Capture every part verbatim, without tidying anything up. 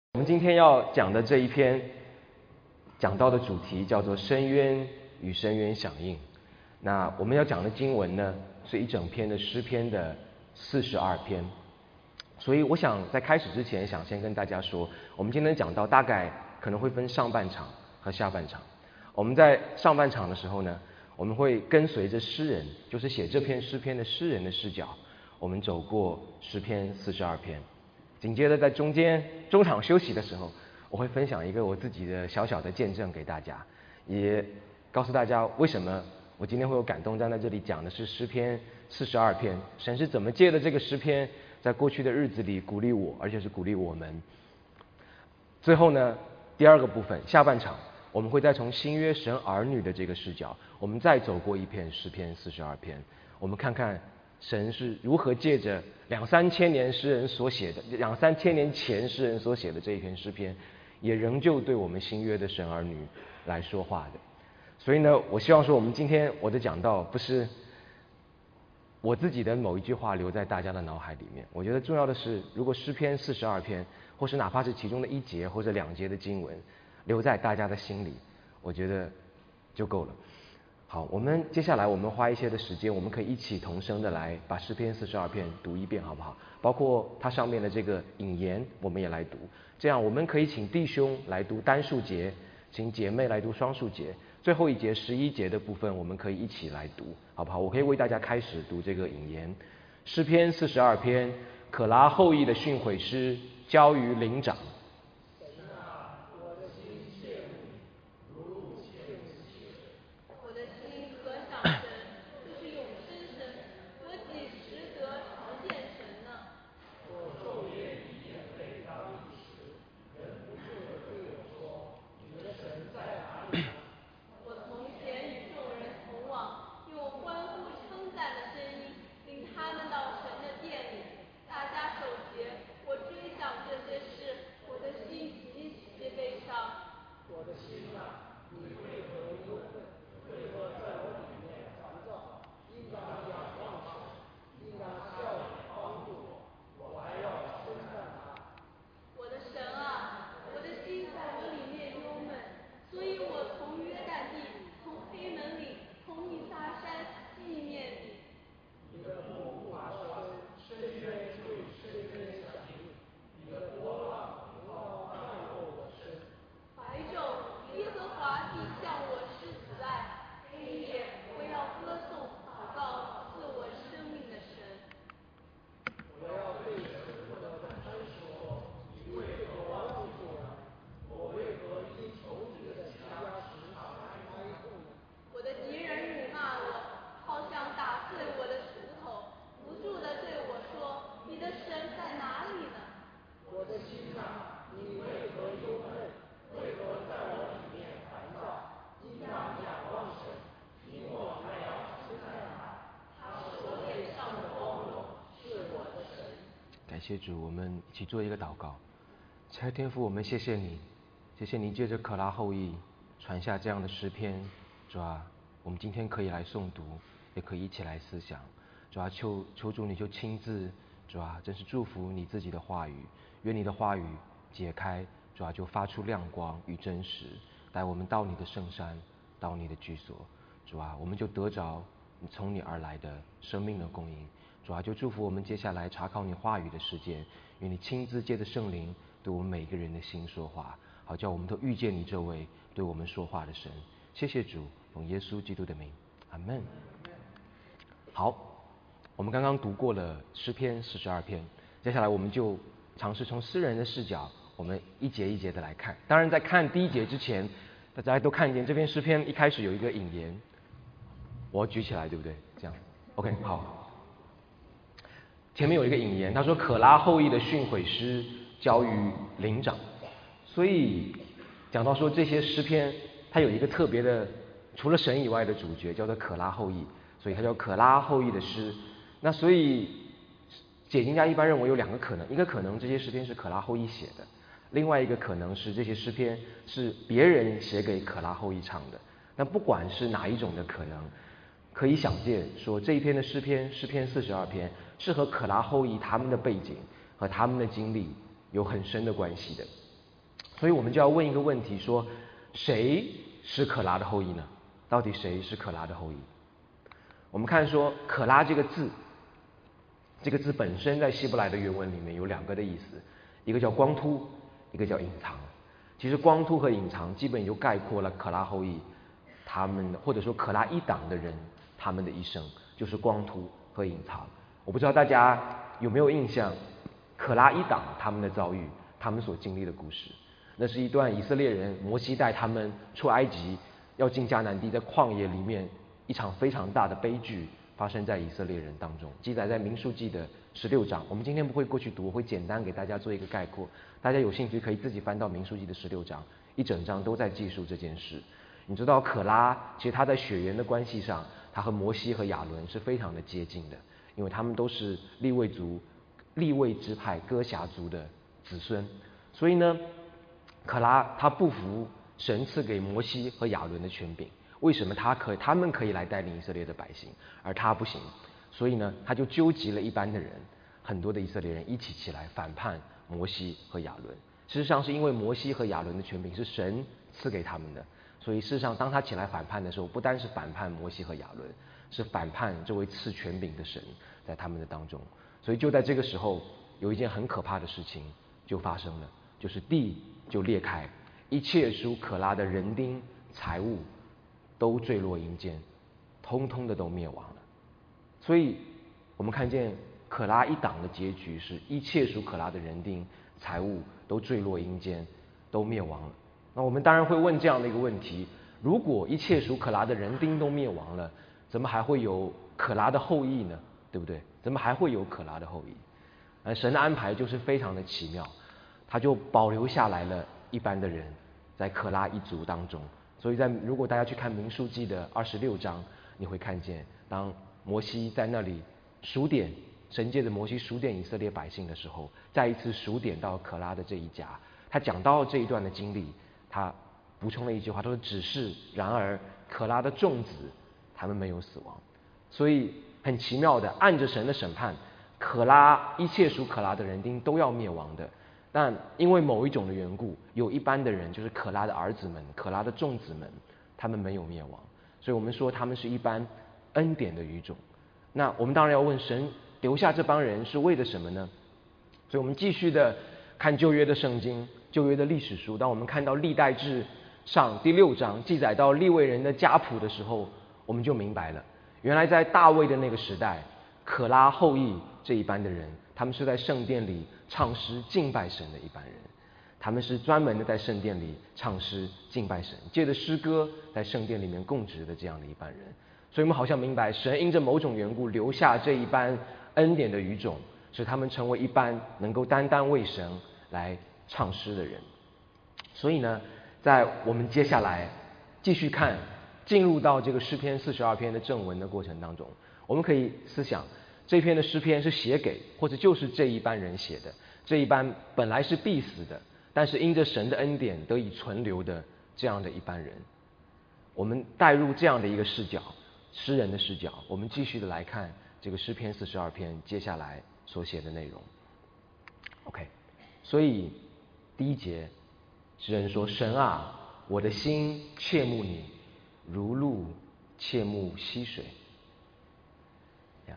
我们今天要讲的这一篇讲到的主题叫做深渊与深渊响应。那我们要讲的经文呢，是一整篇的诗篇的四十二篇。所以我想在开始之前，想先跟大家说，我们今天讲到大概可能会分上半场和下半场。我们在上半场的时候呢，我们会跟随着诗人，就是写这篇诗篇的诗人的视角，我们走过诗篇四十二篇。紧接着在中间中场休息的时候，我会分享一个我自己的小小的见证给大家，也告诉大家为什么我今天会有感动站在这里讲的是诗篇四十二篇，神是怎么借的这个诗篇在过去的日子里鼓励我，而且是鼓励我们。最后呢，第二个部分下半场，我们会再从新约神儿女的这个视角，我们再走过一篇诗篇四十二篇，我们看看神是如何借着两三千年诗人所写的，两三千年前诗人所写的这一篇诗篇，也仍旧对我们新约的神儿女来说话的。所以呢，我希望说，我们今天我的讲道不是我自己的某一句话留在大家的脑海里面。我觉得重要的是，如果诗篇四十二篇，或是哪怕是其中的一节或者两节的经文，留在大家的心里，我觉得就够了。好，我们接下来我们花一些的时间，我们可以一起同声的来把诗篇四十二篇读一遍，好不好？包括它上面的这个引言，我们也来读。这样我们可以请弟兄来读单数节，请姐妹来读双数节。最后一节十一节的部分，我们可以一起来读，好不好？我可以为大家开始读这个引言。诗篇四十二篇，可拉后裔的训诲诗，交于灵长。感谢主，我们一起做一个祷告。亲爱的天父，我们谢谢你，谢谢你借着可拉后裔传下这样的诗篇。主啊，我们今天可以来诵读，也可以一起来思想。主啊，求求主你就亲自，主啊，真是祝福你自己的话语，愿你的话语解开，主啊，就发出亮光与真实，带我们到你的圣山，到你的居所。主啊，我们就得着从你而来的生命的供应。主啊，就祝福我们接下来查考你话语的时间，愿你亲自借着圣灵对我们每一个人的心说话，好叫我们都遇见你这位对我们说话的神。谢谢主，奉耶稣基督的名，阿们。好，我们刚刚读过了诗篇四十二篇，接下来我们就尝试从诗人的视角，我们一节一节的来看。当然在看第一节之前，大家都看见这篇诗篇一开始有一个引言，我举起来对不对？这样 OK 好。前面有一个引言，他说可拉后裔的训诲诗交于灵长。所以讲到说这些诗篇它有一个特别的，除了神以外的主角叫做可拉后裔，所以它叫可拉后裔的诗。那所以解经家一般认为有两个可能，一个可能这些诗篇是可拉后裔写的，另外一个可能是这些诗篇是别人写给可拉后裔唱的。那不管是哪一种的可能，可以想见说这一篇的诗篇诗篇四十二篇是和可拉后裔他们的背景和他们的经历有很深的关系的。 所以我们就要问一个问题说，谁是可拉的后裔呢？到底谁是可拉的后裔？我们看说可拉这个字，这个字本身在希伯来的原文里面有两个的意思，一个叫光秃，一个叫隐藏。其实光秃和隐藏基本就概括了可拉后裔他们，或者说可拉一党的人他们的一生，就是光秃和隐藏。我不知道大家有没有印象，可拉一党他们的遭遇，他们所经历的故事。那是一段以色列人摩西带他们出埃及，要进迦南地，在旷野里面一场非常大的悲剧发生在以色列人当中，记载在民数记的十六章。我们今天不会过去读，我会简单给大家做一个概括，大家有兴趣可以自己翻到民数记的十六章，一整章都在记述这件事。你知道可拉其实他在血缘的关系上，他和摩西和亚伦是非常的接近的，因为他们都是利未族利未支派哥辖族的子孙。所以呢，可拉他不服神赐给摩西和亚伦的权柄，为什么他可他们可以来带领以色列的百姓，而他不行？所以呢，他就纠集了一般的人，很多的以色列人一起起来反叛摩西和亚伦。事实上是因为摩西和亚伦的权柄是神赐给他们的，所以事实上当他起来反叛的时候，不单是反叛摩西和亚伦，是反叛这位赐权柄的神在他们的当中。所以就在这个时候，有一件很可怕的事情就发生了，就是地就裂开，一切属可拉的人丁财物都坠落阴间，通通的都灭亡了。所以我们看见可拉一党的结局是一切属可拉的人丁财物都坠落阴间，都灭亡了。那我们当然会问这样的一个问题，如果一切属可拉的人丁都灭亡了，怎么还会有可拉的后裔呢？对不对？怎么还会有可拉的后裔？而神的安排就是非常的奇妙，他就保留下来了一般的人在可拉一族当中。所以在如果大家去看民数记的二十六章，你会看见当摩西在那里数点，神借着摩西数点以色列百姓的时候，再一次数点到可拉的这一家。他讲到这一段的经历，他补充了一句话，他说只是然而可拉的众子他们没有死亡。所以很奇妙的，按着神的审判，可拉一切属可拉的人丁都要灭亡的，但因为某一种的缘故，有一般的人，就是可拉的儿子们，可拉的众子们，他们没有灭亡。所以我们说他们是一般恩典的语种。那我们当然要问，神留下这帮人是为了什么呢？所以我们继续的看旧约的圣经，旧约的历史书。当我们看到历代志上第六章记载到利未人的家谱的时候，我们就明白了，原来在大卫的那个时代，可拉后裔这一班的人，他们是在圣殿里唱诗敬拜神的一班人，他们是专门的在圣殿里唱诗敬拜神，借着诗歌在圣殿里面供职的这样的一班人。所以我们好像明白，神因着某种缘故留下这一班恩典的语种，使他们成为一班能够单单为神来唱诗的人。所以呢，在我们接下来继续看进入到这个诗篇四十二篇的正文的过程当中，我们可以思想这篇的诗篇是写给或者就是这一班人写的，这一班本来是必死的，但是因着神的恩典得以存留的这样的一班人。我们带入这样的一个视角，诗人的视角，我们继续的来看这个诗篇四十二篇接下来所写的内容。 OK， 所以第一节诗人说，神啊，我的心切慕你，如鹿切慕溪水。呀，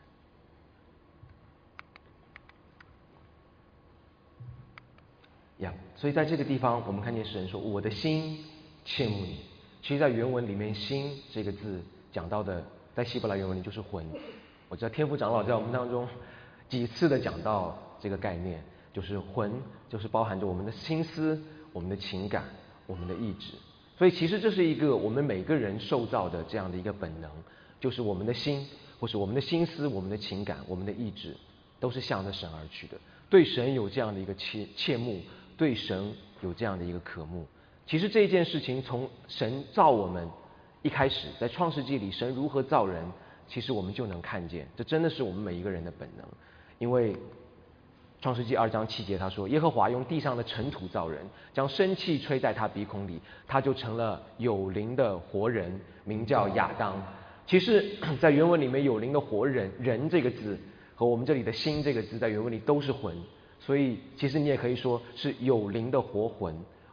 呀，所以在这个地方我们看见诗人说，我的心切慕你。其实在原文里面，心这个字讲到的，在希伯来原文里就是魂。我知道天父长老在我们当中几次的讲到这个概念，就是魂，就是包含着我们的心思、我们的情感、我们的意志。所以其实这是一个我们每个人受造的这样的一个本能，就是我们的心，或是我们的心思、我们的情感、我们的意志，都是向着神而去的，对神有这样的一个切切慕，对神有这样的一个渴慕。其实这件事情从神造我们一开始，在创世纪里神如何造人，其实我们就能看见，这真的是我们每一个人的本能。因为创世纪二章七节他说，耶和华用地上的尘土造人，将生气吹在他鼻孔里，他就成了有灵的活人，名叫亚当。其实在原文里面，有灵的活人人这个字和我们这里的心这个字在原文里都是魂，所以其实你也可以说是有灵的活魂。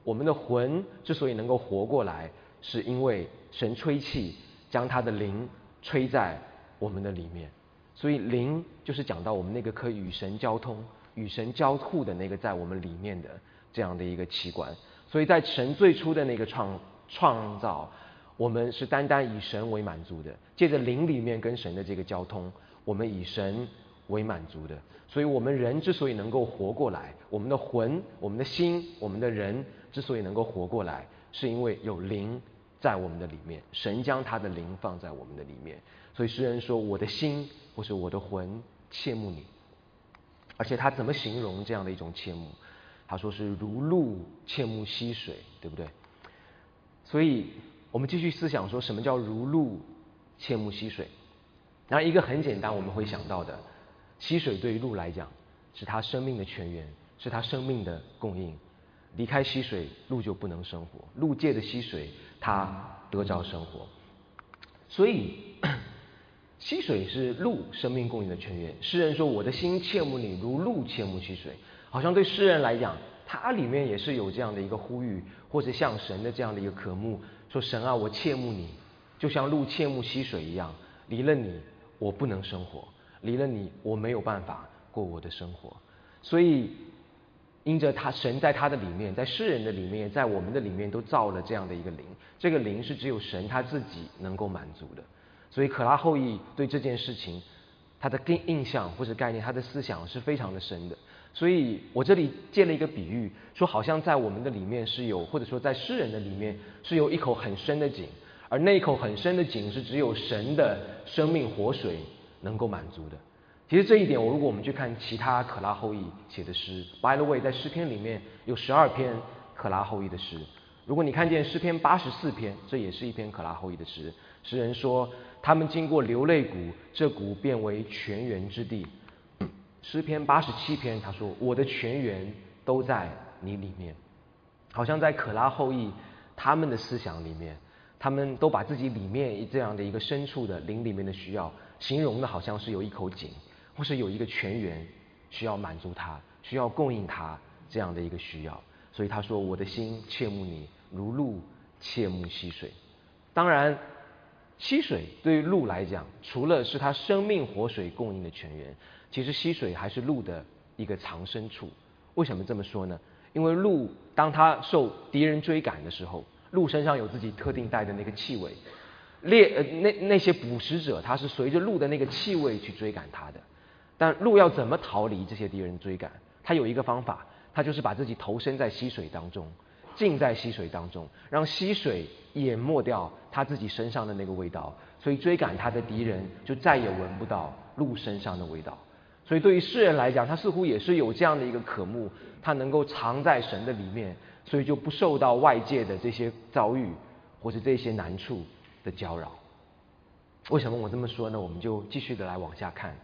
我们的魂之所以能够活过来，是因为神吹气将他的灵吹在我们的里面。所以灵就是讲到我们那个可以与神交通、与神交互的那个在我们里面的这样的一个器官。所以在神最初的那个创创造，我们是单单以神为满足的，借着灵里面跟神的这个交通，我们以神为满足的。所以我们人之所以能够活过来，我们的魂、我们的心、我们的人之所以能够活过来，是因为有灵在我们的里面，神将他的灵放在我们的里面。所以诗人说，我的心或是我的魂切慕你。而且他怎么形容这样的一种切慕？他说是如鹿切慕溪水，对不对？所以我们继续思想说，什么叫如鹿切慕溪水？然后一个很简单我们会想到的，溪水对于鹿来讲是它生命的泉源，是它生命的供应。离开溪水，鹿就不能生活，鹿借着溪水它得着生活。所以溪水是鹿生命供应的泉源。诗人说，我的心切慕你，如鹿切慕溪水。好像对诗人来讲，他里面也是有这样的一个呼吁，或者向神的这样的一个渴慕，说神啊，我切慕你，就像鹿切慕溪水一样，离了你我不能生活，离了你我没有办法过我的生活。所以因着他神在他的里面，在诗人的里面，在我们的里面都造了这样的一个灵，这个灵是只有神他自己能够满足的。所以可拉后裔对这件事情他的印象或者概念，他的思想是非常的深的。所以我这里借了一个比喻，说好像在我们的里面是有，或者说在诗人的里面是有一口很深的井，而那一口很深的井是只有神的生命活水能够满足的。其实这一点，我如果我们去看其他可拉后裔写的诗 ，by the way， 在诗篇里面有十二篇可拉后裔的诗。如果你看见诗篇八十四篇，这也是一篇可拉后裔的诗。诗人说，他们经过流泪谷，这谷变为泉源之地。诗篇八十七篇，他说，我的泉源都在你里面。好像在可拉后裔他们的思想里面，他们都把自己里面这样的一个深处的灵里面的需要形容的好像是有一口井，或是有一个泉源需要满足他，需要供应他这样的一个需要。所以他说，我的心切慕你，如鹿切慕溪水。当然溪水对于鹿来讲，除了是它生命活水供应的泉源，其实溪水还是鹿的一个藏身处。为什么这么说呢？因为鹿当它受敌人追赶的时候，鹿身上有自己特定带的那个气味，猎呃那那些捕食者他是随着鹿的那个气味去追赶它的。但鹿要怎么逃离这些敌人追赶？它有一个方法，它就是把自己投身在溪水当中，浸在溪水当中，让溪水淹没掉他自己身上的那个味道，所以追赶他的敌人就再也闻不到鹿身上的味道。所以对于诗人来讲，他似乎也是有这样的一个渴慕，他能够藏在神的里面，所以就不受到外界的这些遭遇或是这些难处的搅扰。为什么我这么说呢？我们就继续的来往下看。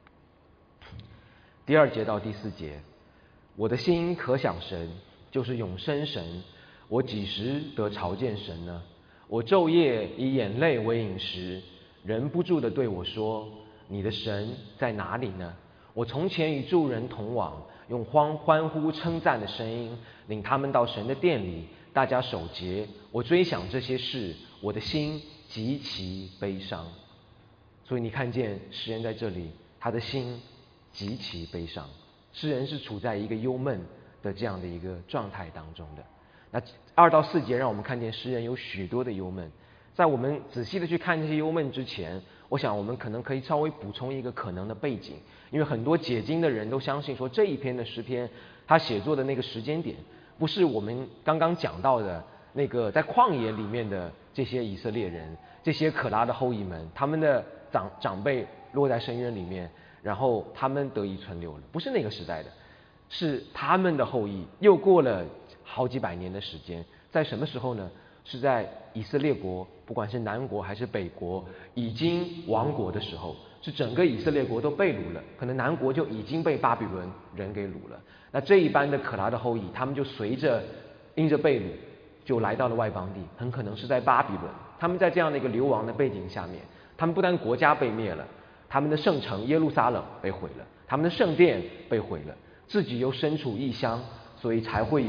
第二节到第四节，我的心可想神，就是永生神，我几时得朝见神呢？我昼夜以眼泪为饮食，人不住地对我说，你的神在哪里呢？我从前与众人同往，用欢欢呼称赞的声音领他们到神的殿里，大家守节。我追想这些事，我的心极其悲伤。所以你看见诗人在这里，他的心极其悲伤。诗人是处在一个忧闷的这样的一个状态当中的。那二到四节让我们看见诗人有许多的忧闷。在我们仔细的去看这些忧闷之前，我想我们可能可以稍微补充一个可能的背景，因为很多解经的人都相信说，这一篇的诗篇他写作的那个时间点不是我们刚刚讲到的那个在旷野里面的这些以色列人，这些可拉的后裔们，他们的长长辈落在深渊里面，然后他们得以存留了，不是那个时代的，是他们的后裔又过了好几百年的时间。在什么时候呢？是在以色列国，不管是南国还是北国已经亡国的时候，是整个以色列国都被掳了，可能南国就已经被巴比伦人给掳了。那这一班的可拉的后裔，他们就随着因着被掳就来到了外邦地，很可能是在巴比伦。他们在这样的一个流亡的背景下面，他们不但国家被灭了，他们的圣城耶路撒冷被毁了，他们的圣殿被毁了，自己又身处异乡，所以才会有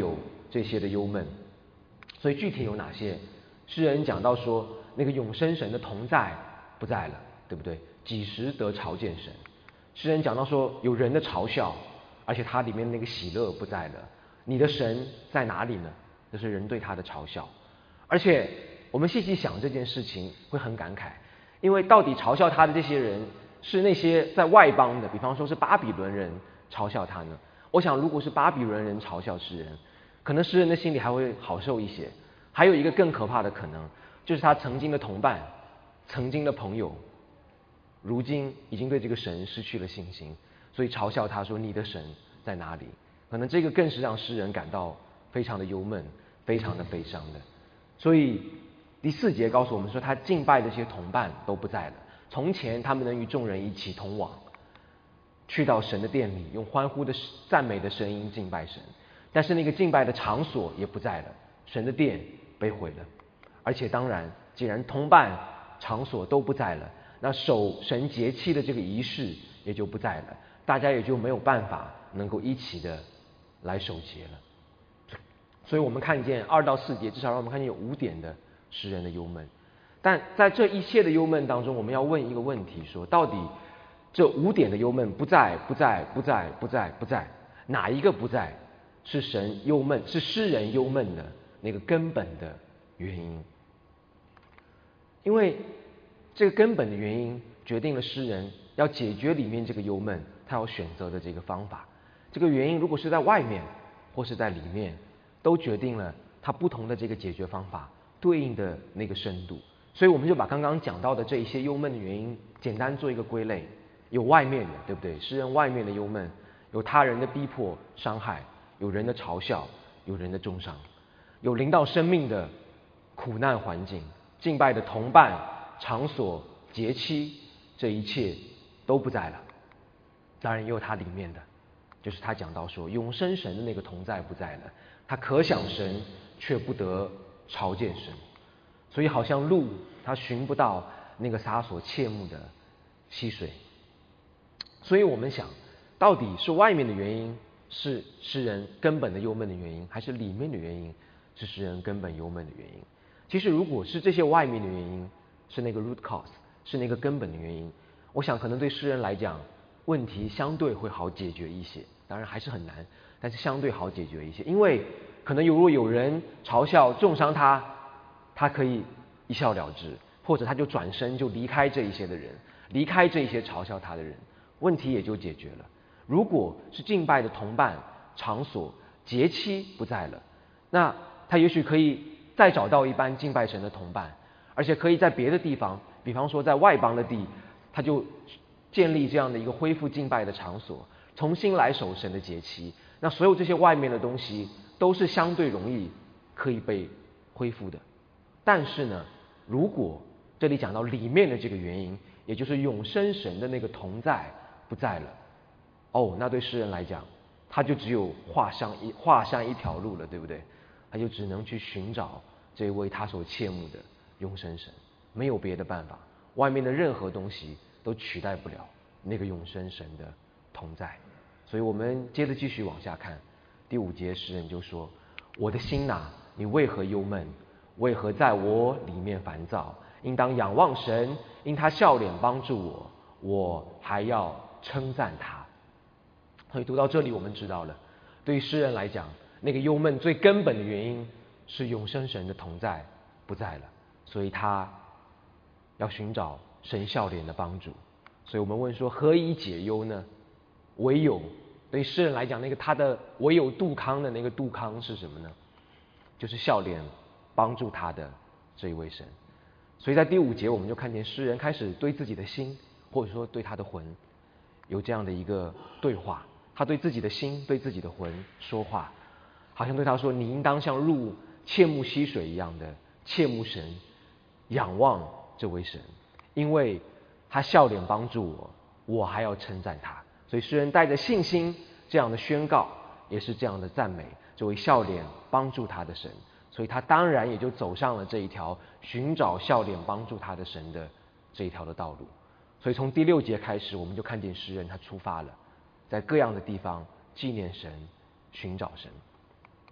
这些的忧闷。所以具体有哪些？诗人讲到说，那个永生神的同在不在了，对不对？几时得朝见神？诗人讲到说，有人的嘲笑，而且他里面那个喜乐不在了。你的神在哪里呢？这是人对他的嘲笑。而且我们细细想这件事情，会很感慨，因为到底嘲笑他的这些人，是那些在外邦的，比方说是巴比伦人嘲笑他呢？我想，如果是巴比伦人嘲笑诗人，可能诗人的心里还会好受一些。还有一个更可怕的可能，就是他曾经的同伴、曾经的朋友，如今已经对这个神失去了信心，所以嘲笑他说：“你的神在哪里？”可能这个更是让诗人感到非常的忧闷、非常的悲伤的。所以第四节告诉我们说，他敬拜的这些同伴都不在了。从前他们能与众人一起同往，去到神的殿里，用欢呼的赞美的声音敬拜神，但是那个敬拜的场所也不在了，神的殿被毁了。而且当然，既然同伴、场所都不在了，那守神节期的这个仪式也就不在了，大家也就没有办法能够一起的来守节了。所以我们看见二到四节，至少让我们看见有五点的诗人的忧闷。但在这一切的忧闷当中，我们要问一个问题，说到底这五点的忧闷不在不在不在不在不在，哪一个不在是神忧闷，是诗人忧闷的那个根本的原因？因为这个根本的原因决定了诗人要解决里面这个忧闷，他要选择的这个方法。这个原因如果是在外面或是在里面，都决定了他不同的这个解决方法对应的那个深度。所以我们就把刚刚讲到的这一些忧闷的原因简单做一个归类。有外面的，对不对？诗人外面的忧闷，有他人的逼迫伤害，有人的嘲笑，有人的重伤，有临到生命的苦难环境，敬拜的同伴、场所、节期，这一切都不在了。当然也有他里面的，就是他讲到说永生神的那个同在不在了，他可想神却不得朝见神，所以好像鹿他寻不到那个他所切慕的溪水。所以我们想，到底是外面的原因是诗人根本的忧闷的原因，还是里面的原因是诗人根本忧闷的原因？其实如果是这些外面的原因，是那个 root cause， 是那个根本的原因，我想可能对诗人来讲，问题相对会好解决一些。当然还是很难，但是相对好解决一些。因为可能如果有人嘲笑重伤他，他可以一笑了之，或者他就转身就离开这一些的人，离开这一些嘲笑他的人，问题也就解决了。如果是敬拜的同伴、场所、节期不在了，那他也许可以再找到一班敬拜神的同伴，而且可以在别的地方，比方说在外邦的地，他就建立这样的一个恢复敬拜的场所，重新来守神的节期。那所有这些外面的东西都是相对容易可以被恢复的。但是呢，如果这里讲到里面的这个原因，也就是永生神的那个同在不在了，哦，那对诗人来讲，他就只有画上一画上一条路了，对不对？他就只能去寻找这位他所切慕的永生神，没有别的办法，外面的任何东西都取代不了那个永生神的同在。所以我们接着继续往下看，第五节诗人就说：“我的心哪，你为何忧闷？为何在我里面烦躁？应当仰望神，因他笑脸帮助我，我还要称赞他。”所以读到这里，我们知道了，对于诗人来讲，那个忧闷最根本的原因是永生神的同在不在了，所以他要寻找神笑脸的帮助。所以我们问说，何以解忧呢？唯有，对于诗人来讲，那个他的唯有杜康的那个杜康是什么呢？就是笑脸帮助他的这一位神。所以在第五节，我们就看见诗人开始对自己的心，或者说对他的魂，有这样的一个对话。他对自己的心、对自己的魂说话，好像对他说：“你应当像入切慕溪水一样的切慕神，仰望这位神，因为他笑脸帮助我，我还要称赞他。”所以诗人带着信心这样的宣告，也是这样的赞美这位笑脸帮助他的神。所以他当然也就走上了这一条寻找笑脸帮助他的神的这一条的道路。所以从第六节开始，我们就看见诗人他出发了，在各样的地方纪念神、寻找神。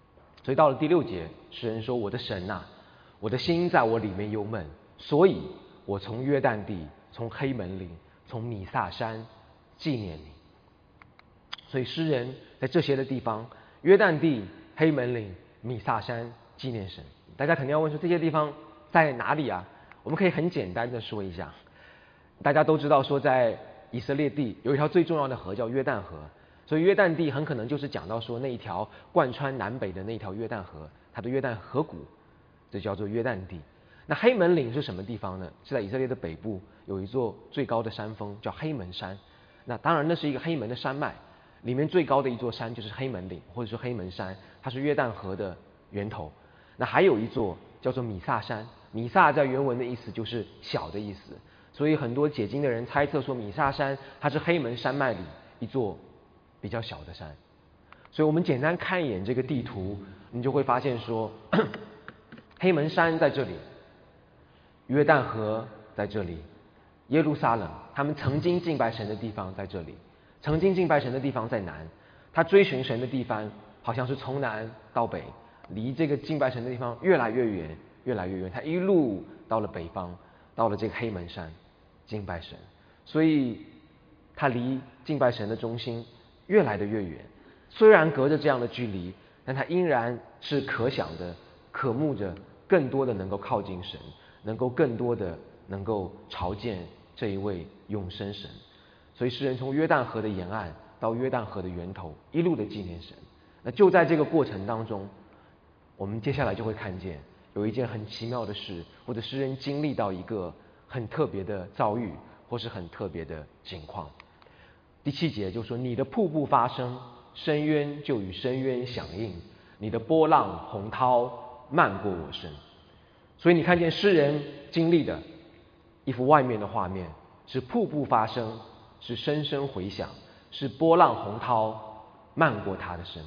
所以到了第六节，诗人说：“我的神啊，我的心在我里面忧闷，所以我从约旦地，从黑门岭，从米萨山纪念你。”所以诗人在这些的地方，约旦地、黑门岭、米萨山纪念神。大家肯定要问说，这些地方在哪里啊？我们可以很简单的说一下，大家都知道说，在以色列地有一条最重要的河叫约旦河，所以约旦地很可能就是讲到说那一条贯穿南北的那一条约旦河，它的约旦河谷，这叫做约旦地。那黑门岭是什么地方呢？是在以色列的北部，有一座最高的山峰叫黑门山。那当然那是一个黑门的山脉，里面最高的一座山就是黑门岭，或者说黑门山，它是约旦河的源头。那还有一座叫做米萨山，米萨在原文的意思就是小的意思，所以很多解经的人猜测说米萨山它是黑门山脉里一座比较小的山。所以我们简单看一眼这个地图，你就会发现说黑门山在这里，约旦河在这里，耶路撒冷他们曾经敬拜神的地方在这里，曾经敬拜神的地方在南，他追寻神的地方好像是从南到北，离这个敬拜神的地方越来越远越来越远，他一路到了北方，到了这个黑门山敬拜神，所以他离敬拜神的中心越来的越远。虽然隔着这样的距离，但他依然是可想的渴慕着更多的能够靠近神，能够更多的能够朝见这一位永生神。所以诗人从约旦河的沿岸到约旦河的源头一路的纪念神。那就在这个过程当中，我们接下来就会看见有一件很奇妙的事，或者诗人经历到一个很特别的遭遇，或是很特别的情况。第七节就说：“你的瀑布发声，深渊就与深渊响应，你的波浪洪涛漫过我身。”所以你看见诗人经历的一幅外面的画面，是瀑布发声，是声声回响，是波浪洪涛漫过他的身。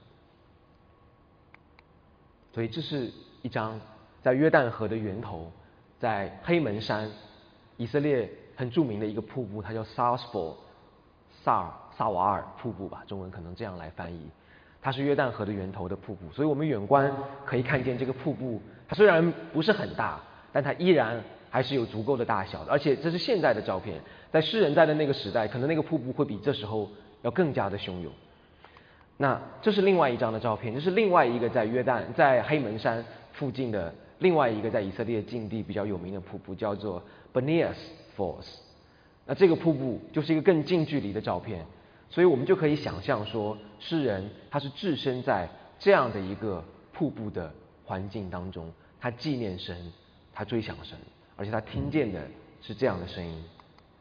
所以这是一张在约旦河的源头，在黑门山，以色列很著名的一个瀑布，它叫 Southfall 萨尔萨瓦尔瀑布吧，中文可能这样来翻译。它是约旦河的源头的瀑布，所以我们远观可以看见这个瀑布，它虽然不是很大，但它依然还是有足够的大小的。而且这是现在的照片，在诗人在的那个时代，可能那个瀑布会比这时候要更加的汹涌。那这是另外一张的照片，这是另外一个在约旦在黑门山附近的另外一个在以色列境地比较有名的瀑布，叫做 Banias Falls。那这个瀑布就是一个更近距离的照片，所以我们就可以想象说，诗人他是置身在这样的一个瀑布的环境当中，他纪念神，他追想神，而且他听见的是这样的声音。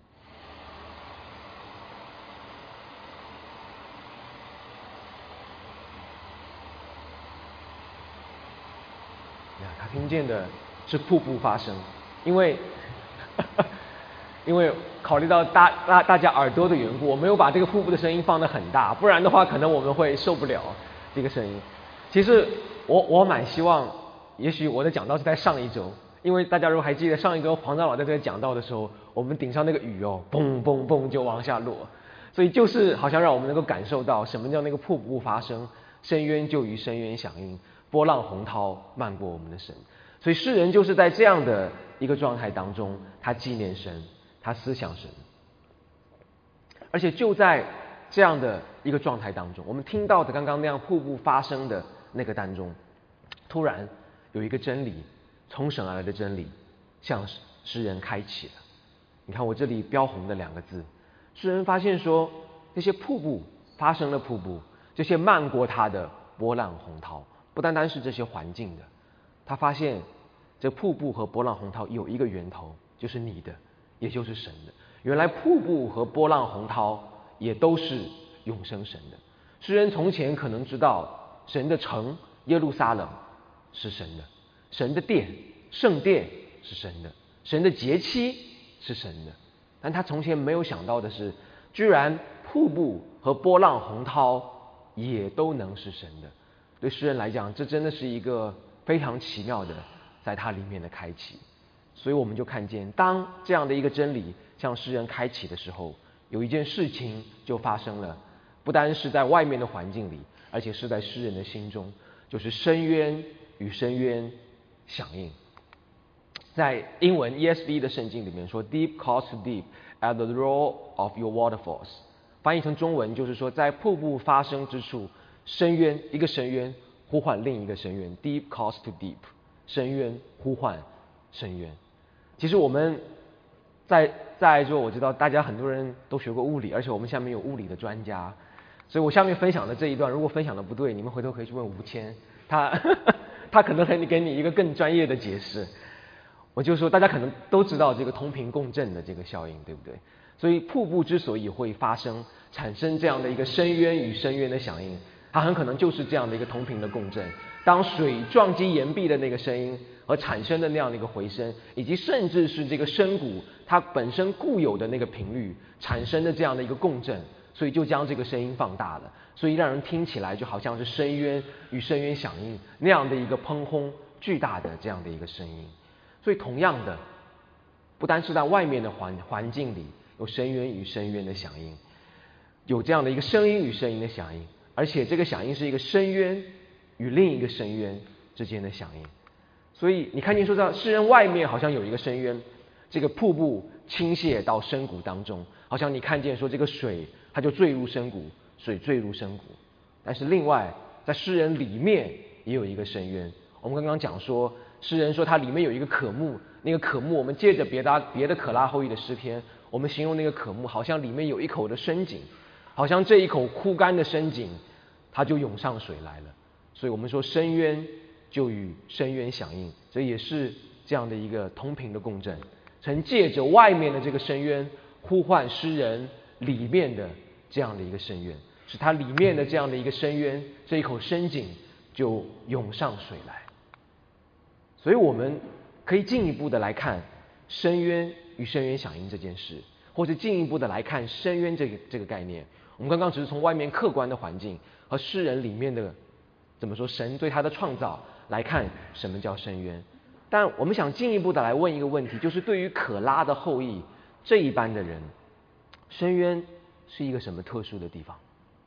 他听见的是瀑布发声，因为因为考虑到大大大家耳朵的缘故，我没有把这个瀑布的声音放得很大，不然的话可能我们会受不了这个声音。其实我我蛮希望，也许我的讲道是在上一周，因为大家如果还记得上一周黄长老在这里讲道的时候，我们顶上那个雨哦，嘣嘣嘣就往下落，所以就是好像让我们能够感受到什么叫那个瀑布发声，深渊就与深渊响应，波浪洪涛漫过我们的神。所以诗人就是在这样的一个状态当中，他纪念神，他思想神。而且就在这样的一个状态当中，我们听到的刚刚那样瀑布发声的那个当中，突然有一个真理，从神而来的真理向诗人开启了。你看我这里标红的两个字，诗人发现说，这些瀑布发生的瀑布，这些漫过他的波浪洪涛，不单单是这些环境的，他发现这瀑布和波浪洪涛有一个源头，就是你的，也就是神的。原来瀑布和波浪洪涛也都是永生神的。诗人从前可能知道神的城耶路撒冷是神的，神的殿圣殿是神的，神的节期是神的，但他从前没有想到的是，居然瀑布和波浪洪涛也都能是神的。对诗人来讲，这真的是一个非常奇妙的在它里面的开启。所以我们就看见，当这样的一个真理向诗人开启的时候，有一件事情就发生了，不单是在外面的环境里，而且是在诗人的心中， 就是深渊与深渊响应。在英文 E S V 的圣经里面说 ，Deep calls to deep at the roar of your waterfalls。翻译成中文就是说，在瀑布发生之处，深渊一个深渊呼唤另一个深渊 ，Deep calls to deep， 深渊呼唤深渊。其实我们在在座，我知道大家很多人都学过物理，而且我们下面有物理的专家，所以我下面分享的这一段，如果分享的不对，你们回头可以去问吴谦，他他可能可以给你一个更专业的解释。我就说，大家可能都知道这个同频共振的这个效应，对不对？所以瀑布之所以会发生、产生这样的一个深渊与深渊的响应，它很可能就是这样的一个同频的共振。当水撞击岩壁的那个声音和产生的那样的一个回声，以及甚至是这个深谷它本身固有的那个频率产生的这样的一个共振，所以就将这个声音放大了，所以让人听起来就好像是深渊与深渊响应那样的一个砰轰巨大的这样的一个声音。所以同样的，不单是在外面的环环境里有深渊与深渊的响应，有这样的一个声音与声音的响应，而且这个响应是一个深渊与另一个深渊之间的响应。所以你看见说到诗人外面好像有一个深渊，这个瀑布倾泻到深谷当中，好像你看见说这个水它就坠入深谷，水坠入深谷。但是另外在诗人里面也有一个深渊。我们刚刚讲说，诗人说它里面有一个渴慕，那个渴慕我们借着别的别的可拉后裔的诗篇，我们形容那个渴慕好像里面有一口的深井，好像这一口枯干的深井它就涌上水来了。所以我们说深渊就与深渊响应，这也是这样的一个同频的共振，曾借着外面的这个深渊呼唤诗人里面的这样的一个深渊，使它里面的这样的一个深渊，这一口深井就涌上水来。所以我们可以进一步的来看深渊与深渊响应这件事，或是进一步的来看深渊这个这个概念。我们刚刚只是从外面客观的环境和诗人里面的怎么说神对他的创造来看什么叫深渊。但我们想进一步的来问一个问题，就是对于可拉的后裔这一般的人，深渊是一个什么特殊的地方？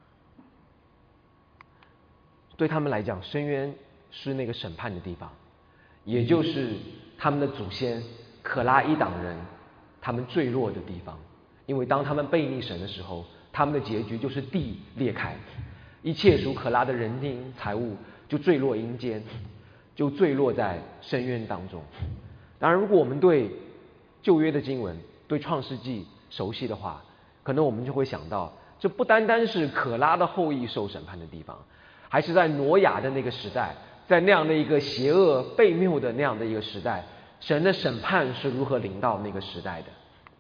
对他们来讲，深渊是那个审判的地方，也就是他们的祖先可拉一党人他们坠落的地方。因为当他们背逆神的时候，他们的结局就是地裂开，一切属可拉的人丁财物就坠落阴间，就坠落在深渊当中。当然如果我们对旧约的经文对创世纪熟悉的话，可能我们就会想到，这不单单是可拉的后裔受审判的地方，还是在挪亚的那个时代，在那样的一个邪恶悖谬的那样的一个时代，神的审判是如何临到那个时代的。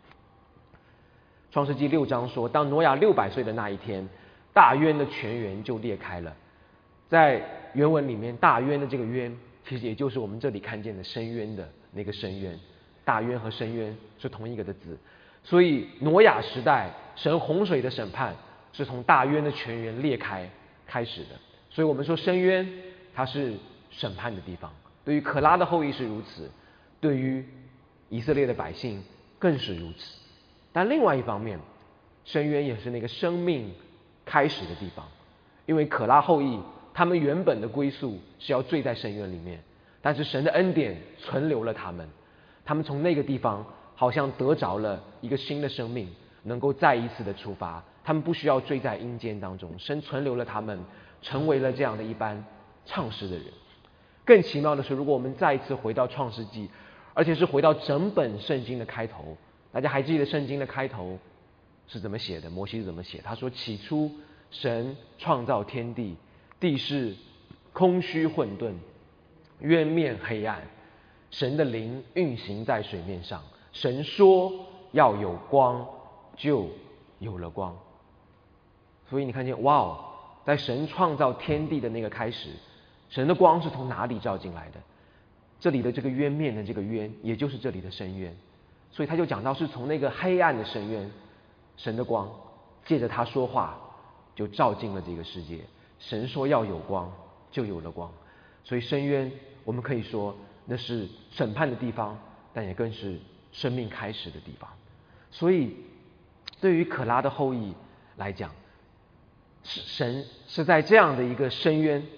创世纪六章说，当挪亚六百岁的那一天，大渊的泉源就裂开了。在原文里面，大渊的这个渊其实也就是我们这里看见的深渊的那个深渊，大渊和深渊是同一个的字。所以挪亚时代神洪水的审判是从大渊的泉源裂开开始的。所以我们说深渊它是审判的地方，对于可拉的后裔是如此，对于以色列的百姓更是如此。但另外一方面，深渊也是那个生命开始的地方，因为可拉后裔他们原本的归宿是要坠在深渊里面，但是神的恩典存留了他们，他们从那个地方好像得着了一个新的生命，能够再一次的出发，他们不需要坠在阴间当中，神存留了他们，成为了这样的一般唱诗的人。更奇妙的是，如果我们再一次回到创世纪，而且是回到整本圣经的开头，大家还记得圣经的开头是怎么写的？摩西是怎么写？他说，起初神创造天地，地是空虚混沌，渊面黑暗，神的灵运行在水面上，神说要有光，就有了光。所以你看见，哇哦，在神创造天地的那个开始，神的光是从哪里照进来的？这里的这个渊面的这个渊，也就是这里的深渊。所以他就讲到，是从那个黑暗的深渊，神的光借着他说话就照进了这个世界。神说要有光，就有了光。所以深渊我们可以说那是审判的地方，但也更是生命开始的地方。所以对于可拉的后裔来讲，神是在这样的一个深渊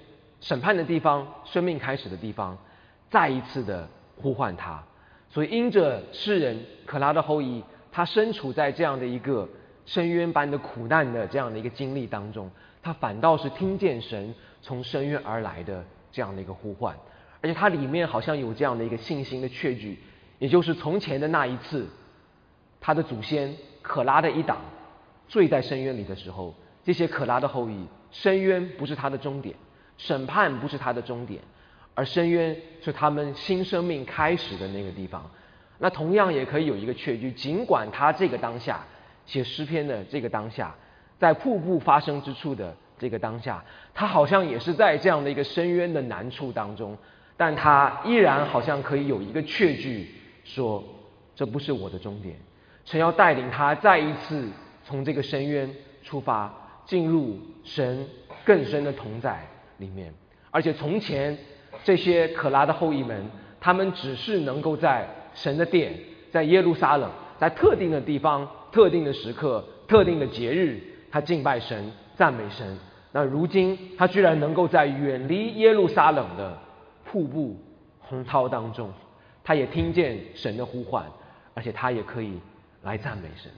审判的地方，生命开始的地方，再一次的呼唤他。所以因着诗人可拉的后裔，他身处在这样的一个深渊般的苦难的这样的一个经历当中，他反倒是听见神从深渊而来的这样的一个呼唤，而且他里面好像有这样的一个信心的确据，也就是从前的那一次，他的祖先可拉的一党坠在深渊里的时候，这些可拉的后裔，深渊不是他的终点，审判不是他的终点，而深渊是他们新生命开始的那个地方。那同样也可以有一个确据，尽管他这个当下写诗篇的这个当下，在瀑布发生之处的这个当下，他好像也是在这样的一个深渊的难处当中，但他依然好像可以有一个确据说，这不是我的终点，神要带领他再一次从这个深渊出发，进入神更深的同在里面。而且从前这些可拉的后裔们，他们只是能够在神的殿，在耶路撒冷，在特定的地方、特定的时刻、特定的节日，他敬拜神、赞美神。那如今他居然能够在远离耶路撒冷的瀑布洪涛当中，他也听见神的呼唤，而且他也可以来赞美神。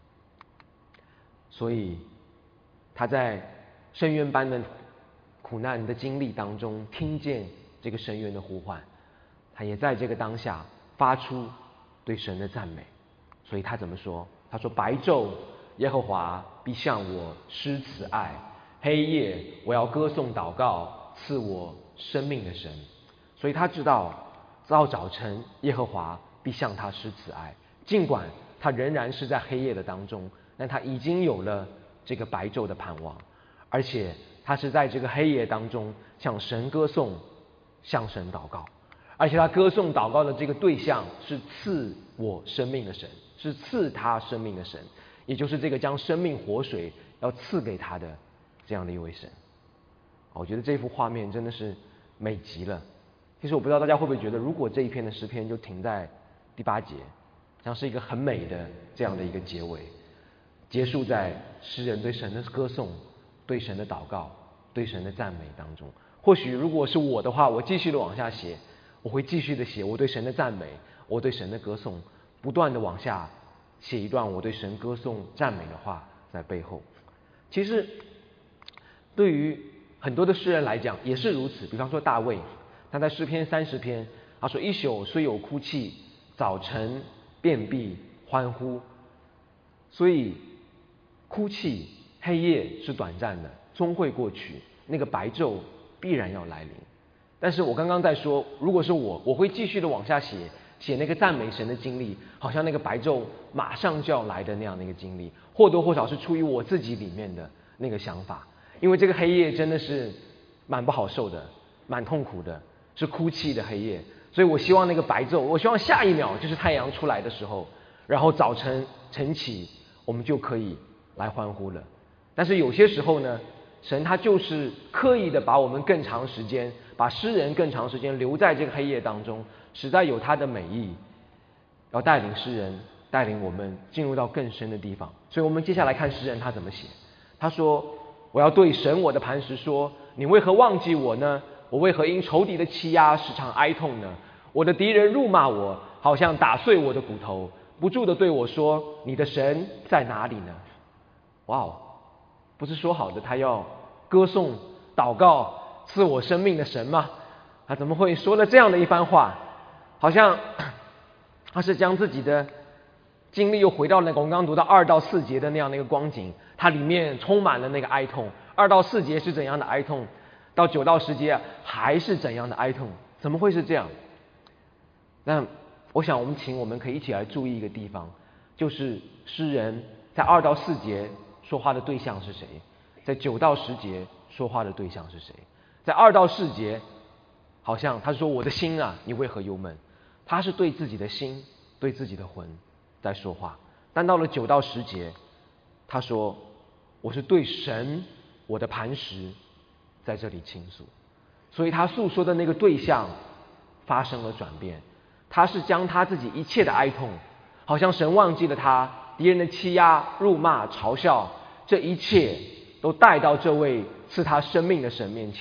所以他在深渊般的苦难的经历当中听见这个深渊的呼唤，他也在这个当下发出对神的赞美。所以他怎么说？他说：白昼耶和华必向我施慈爱，黑夜我要歌颂祷告赐我生命的神。所以他知道到早晨耶和华必向他施慈爱，尽管他仍然是在黑夜的当中，但他已经有了这个白昼的盼望，而且他是在这个黑夜当中向神歌颂，向神祷告，而且他歌颂祷告的这个对象是赐我生命的神，是赐他生命的神，也就是这个将生命活水要赐给他的这样的一位神。我觉得这幅画面真的是美极了。其实我不知道大家会不会觉得，如果这一篇的诗篇就停在第八节，像是一个很美的这样的一个结尾，结束在诗人对神的歌颂、对神的祷告、对神的赞美当中。或许如果是我的话，我继续的往下写，我会继续的写我对神的赞美，我对神的歌颂，不断的往下写一段我对神歌颂赞美的话在背后。其实对于很多的诗人来讲也是如此。比方说大卫，他在诗篇三十篇，他说：一宿虽有哭泣，早晨便必欢呼。所以哭泣黑夜是短暂的，终会过去，那个白昼必然要来临。但是我刚刚在说，如果是我，我会继续的往下写，写那个赞美神的经历，好像那个白昼马上就要来的那样的一个经历，或多或少是出于我自己里面的那个想法。因为这个黑夜真的是蛮不好受的，蛮痛苦的，是哭泣的黑夜。所以我希望那个白昼，我希望下一秒就是太阳出来的时候，然后早晨晨起，我们就可以来欢呼了。但是有些时候呢，神他就是刻意的把我们更长时间，把诗人更长时间留在这个黑夜当中，实在有他的美意，要带领诗人，带领我们进入到更深的地方。所以我们接下来看诗人他怎么写。他说：我要对神我的磐石说，你为何忘记我呢？我为何因仇敌的欺压时常哀痛呢？我的敌人辱骂我，好像打碎我的骨头，不住地对我说，你的神在哪里呢？哇哦，不是说好的他要歌颂祷告赐我生命的神吗？他怎么会说了这样的一番话？好像他是将自己的经历又回到那个我们刚刚读到二到四节的那样的一个光景，它里面充满了那个哀痛。二到四节是怎样的哀痛，到九到十节还是怎样的哀痛？怎么会是这样？那我想我们请我们可以一起来注意一个地方，就是诗人在二到四节说话的对象是谁，在九到十节说话的对象是谁。在二到四节好像他说我的心啊，你为何忧闷，他是对自己的心对自己的魂在说话。但到了九到十节，他说我是对神我的磐石在这里倾诉。所以他诉说的那个对象发生了转变，他是将他自己一切的哀痛，好像神忘记了他，敌人的欺压辱骂嘲笑，这一切都带到这位赐他生命的神面前，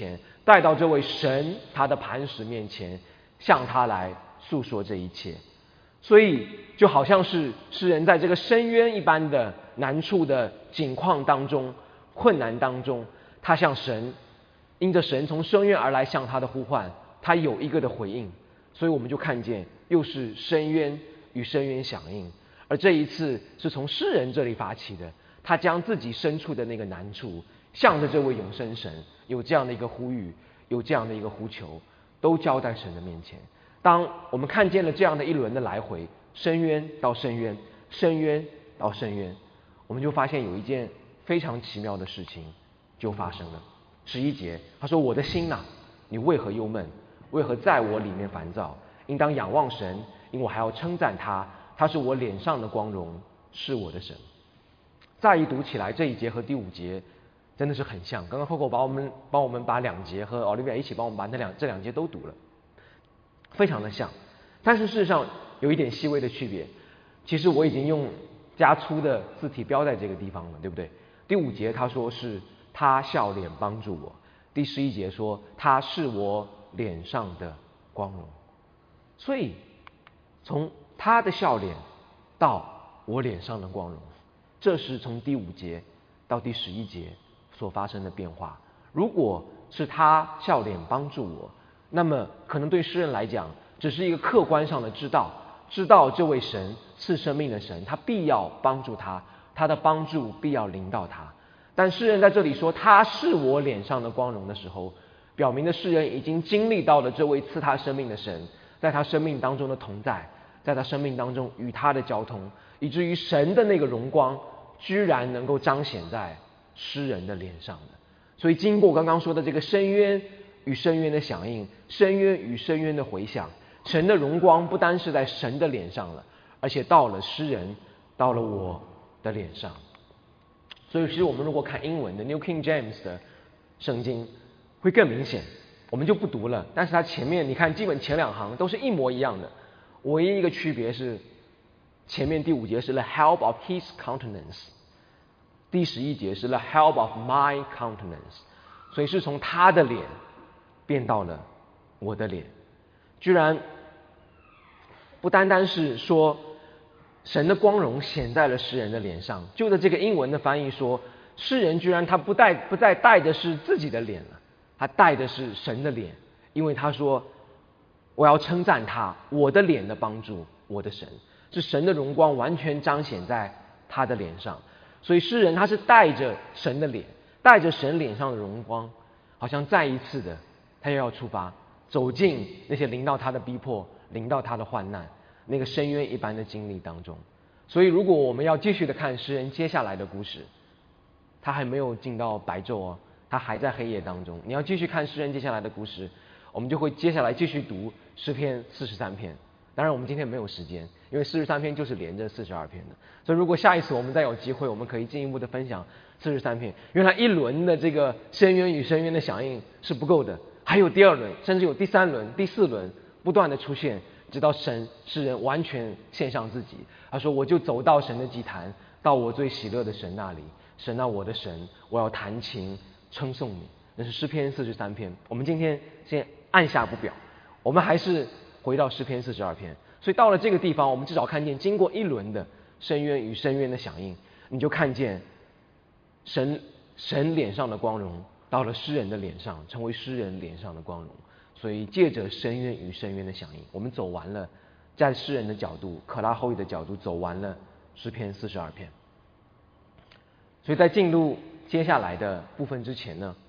带到这位神他的磐石面前，向他来诉说这一切。所以就好像是诗人在这个深渊一般的难处的境况当中，困难当中，他向神，因着神从深渊而来向他的呼唤，他有一个的回应。所以我们就看见又是深渊与深渊响应，而这一次是从诗人这里发起的，他将自己身处的那个难处向着这位永生神有这样的一个呼吁，有这样的一个呼求，都交在神的面前。当我们看见了这样的一轮的来回，深渊到深渊，深渊到深渊，我们就发现有一件非常奇妙的事情就发生了。十一节他说，我的心哪，你为何忧闷？为何在我里面烦躁？应当仰望神，因我还要称赞他，他是我脸上的光荣，是我的神。再一读起来，这一节和第五节真的是很像。刚刚 Coco 把我们帮我们把两节和 Olivia 一起帮我们把那两这两节都读了，非常的像。但是事实上有一点细微的区别。其实我已经用加粗的字体标在这个地方了，对不对？第五节他说是他笑脸帮助我，第十一节说他是我脸上的光荣。所以从他的笑脸到我脸上的光荣，这是从第五节到第十一节所发生的变化。如果是他笑脸帮助我，那么可能对诗人来讲只是一个客观上的知道，知道这位神赐生命的神，他必要帮助他，他的帮助必要临到他。但诗人在这里说他是我脸上的光荣的时候，表明的诗人已经经历到了这位赐他生命的神在他生命当中的同在，在他生命当中与他的交通，以至于神的那个荣光居然能够彰显在诗人的脸上的。所以经过刚刚说的这个深渊与深渊的响应，深渊与深渊的回响，神的荣光不单是在神的脸上了，而且到了诗人，到了我的脸上。所以其实我们如果看英文的 New King James 的圣经会更明显，我们就不读了。但是它前面你看基本前两行都是一模一样的，唯一一个区别是前面第五节是 the help of his countenance， 第十一节是 the help of my countenance， 所以是从他的脸变到了我的脸。居然不单单是说神的光荣显在了诗人的脸上，就着这个英文的翻译说，诗人居然他不带不再带的是自己的脸了，他带的是神的脸，因为他说我要称赞他，我的脸的帮助，我的神，是神的荣光完全彰显在他的脸上。所以诗人他是带着神的脸，带着神脸上的荣光，好像再一次的他又要出发，走进那些临到他的逼迫，临到他的患难，那个深渊一般的经历当中。所以如果我们要继续的看诗人接下来的故事，他还没有进到白昼哦，他还在黑夜当中。你要继续看诗人接下来的故事，我们就会接下来继续读诗篇四十三篇。当然我们今天没有时间，因为四十三篇就是连着四十二篇的，所以如果下一次我们再有机会，我们可以进一步的分享四十三篇。原来一轮的这个深渊与深渊的响应是不够的，还有第二轮，甚至有第三轮、第四轮不断的出现，直到神诗人完全献上自己。他说我就走到神的祭坛，到我最喜乐的神那里，神啊，我的神，我要弹琴称颂你。那是诗篇四十三篇。我们今天先按下不表，我们还是回到诗篇四十二篇。所以到了这个地方，我们至少看见经过一轮的深渊与深渊的响应，你就看见神神脸上的光荣到了诗人的脸上，成为诗人脸上的光荣。所以借着深渊与深渊的响应，我们走完了，在诗人的角度，可拉后裔的角度走完了诗篇四十二篇。所以在进入接下来的部分之前呢，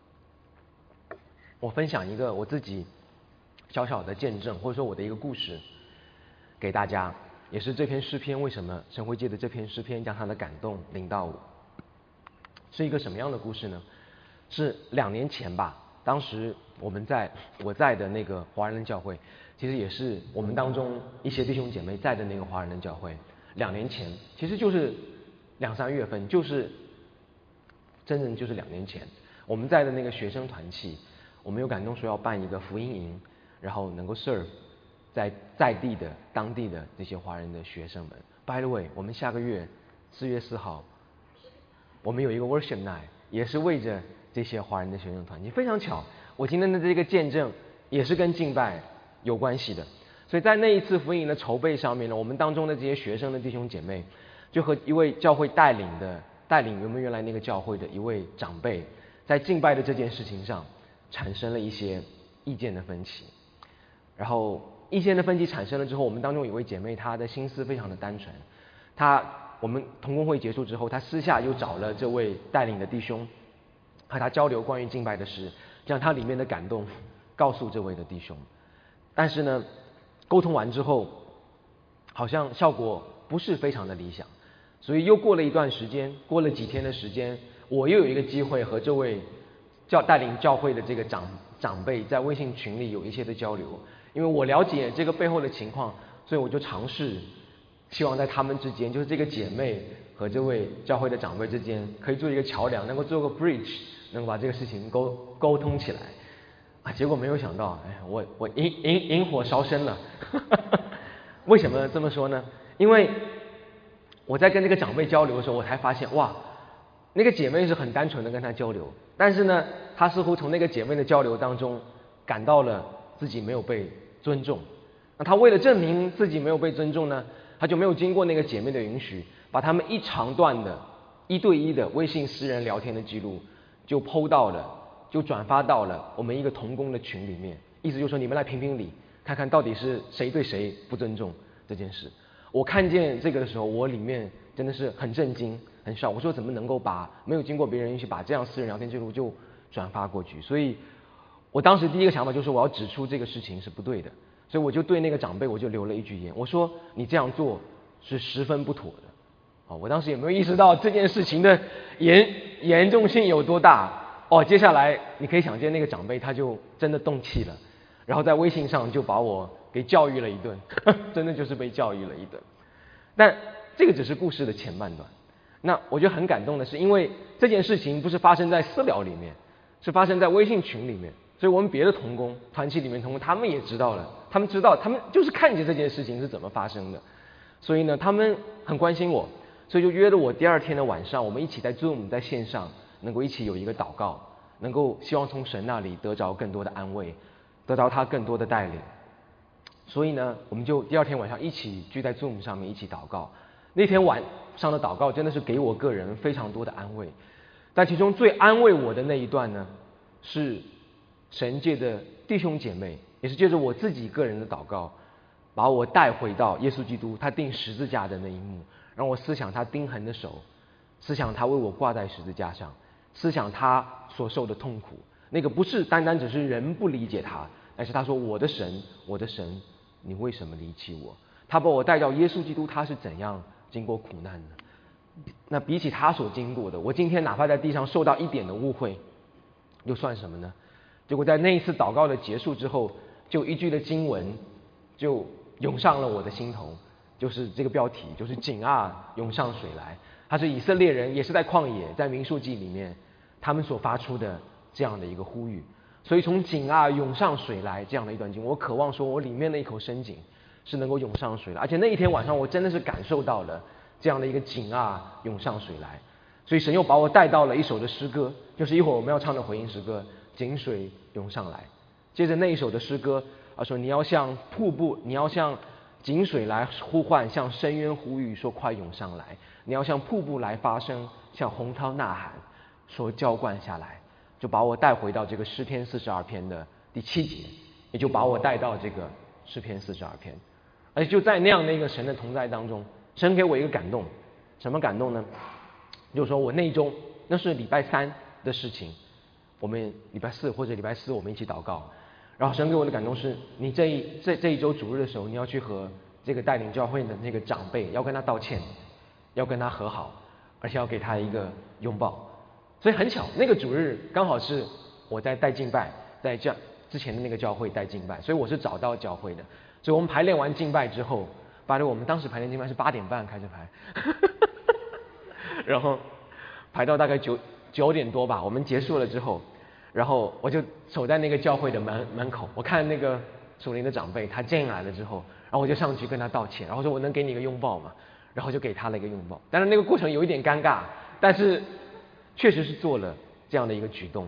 我分享一个我自己小小的见证，或者说我的一个故事给大家，也是这篇诗篇为什么神会借着这篇诗篇将他的感动领到我。是一个什么样的故事呢？是两年前吧，当时我们在我在的那个华人的教会，其实也是我们当中一些弟兄姐妹在的那个华人的教会。两年前其实就是两三月份，就是真正就是两年前，我们在的那个学生团契，我们有感动说要办一个福音营，然后能够 serve 在在地的当地的这些华人的学生们。 By the way， 我们下个月四月四号我们有一个 worship night， 也是为着这些华人的学生团契。非常巧， 我今天的这个见证也是跟敬拜有关系的。所以在那一次福音营的筹备上面呢，我们当中的这些学生的弟兄姐妹，就和一位教会带领的带领我们原来那个教会的一位长辈，在敬拜的这件事情上产生了一些意见的分歧。然后意见的分歧产生了之后，我们当中有一位姐妹，她的心思非常的单纯，她我们同工会结束之后，她私下又找了这位带领的弟兄，和他交流关于敬拜的事，将他里面的感动告诉这位的弟兄。但是呢，沟通完之后，好像效果不是非常的理想，所以又过了一段时间，过了几天的时间，我又有一个机会和这位教带领教会的这个长长辈在微信群里有一些的交流。因为我了解这个背后的情况，所以我就尝试希望在他们之间，就是这个姐妹和这位教会的长辈之间，可以做一个桥梁，能够做个 bridge， 能够把这个事情沟沟通起来啊。结果没有想到，哎，我我引引引火烧身了。为什么这么说呢？因为我在跟这个长辈交流的时候，我才发现，哇，那个姐妹是很单纯的跟他交流，但是呢，她似乎从那个姐妹的交流当中感到了自己没有被尊重。那她为了证明自己没有被尊重呢，她就没有经过那个姐妹的允许，把他们一长段的一对一的微信私人聊天的记录就 po 到了，就转发到了我们一个同工的群里面。意思就是说，你们来评评理，看看到底是谁对谁不尊重这件事。我看见这个的时候，我里面真的是很震惊很笑。我说怎么能够把没有经过别人允许把这样私人聊天记录就转发过去？所以我当时第一个想法就是我要指出这个事情是不对的。所以我就对那个长辈我就留了一句言，我说你这样做是十分不妥的。哦，我当时也没有意识到这件事情的严严重性有多大。哦，接下来你可以想见那个长辈他就真的动气了，然后在微信上就把我给教育了一顿，真的就是被教育了一顿。但这个只是故事的前半段。那我觉得很感动的是，因为这件事情不是发生在私聊里面，是发生在微信群里面，所以我们别的同工团契里面同工他们也知道了，他们知道，他们就是看见这件事情是怎么发生的，所以呢他们很关心我，所以就约了我第二天的晚上，我们一起在 Zoom 在线上能够一起有一个祷告，能够希望从神那里得着更多的安慰，得着他更多的带领。所以呢我们就第二天晚上一起聚在 Zoom 上面一起祷告。那天晚上的祷告真的是给我个人非常多的安慰，但其中最安慰我的那一段呢，是神借着弟兄姐妹，也是借着我自己个人的祷告，把我带回到耶稣基督他钉十字架的那一幕，让我思想他钉痕的手，思想他为我挂在十字架上，思想他所受的痛苦。那个不是单单只是人不理解他，但是他说我的神我的神你为什么离弃我。他把我带到耶稣基督他是怎样经过苦难的，那比起他所经过的，我今天哪怕在地上受到一点的误会又算什么呢？结果在那一次祷告的结束之后，就一句的经文就涌上了我的心头，就是这个标题，就是井啊涌上水来。它是以色列人也是在旷野，在民数记里面他们所发出的这样的一个呼吁。所以从井啊涌上水来这样的一段经文，我渴望说我里面的一口深井是能够涌上水来，而且那一天晚上我真的是感受到了这样的一个井啊涌上水来。所以神又把我带到了一首的诗歌，就是一会儿我们要唱的回应诗歌，井水涌上来。接着那一首的诗歌啊说，你要像瀑布，你要像井水来呼唤，像深渊呼吁，说快涌上来。你要像瀑布来发声，像洪涛呐喊，说浇灌下来。就把我带回到这个诗篇四十二篇的第七节，也就把我带到这个诗篇四十二篇。而且就在那样的一个神的同在当中，神给我一个感动。什么感动呢？就是说我那一周，那是礼拜三的事情，我们礼拜四或者礼拜四我们一起祷告，然后神给我的感动是，你这一这这一周主日的时候，你要去和这个带领教会的那个长辈要跟他道歉，要跟他和好，而且要给他一个拥抱。所以很巧，那个主日刚好是我在带敬拜，在教之前的那个教会带敬拜，所以我是早到教会的。所以我们排练完敬拜之后，把我们当时排练敬拜是八点半开始排，然后排到大概九九点多吧，我们结束了之后，然后我就守在那个教会的门门口，我看那个属灵的长辈他进来了之后，然后我就上去跟他道歉，然后说我能给你一个拥抱吗？然后就给他了一个拥抱。当然那个过程有一点尴尬，但是确实是做了这样的一个举动。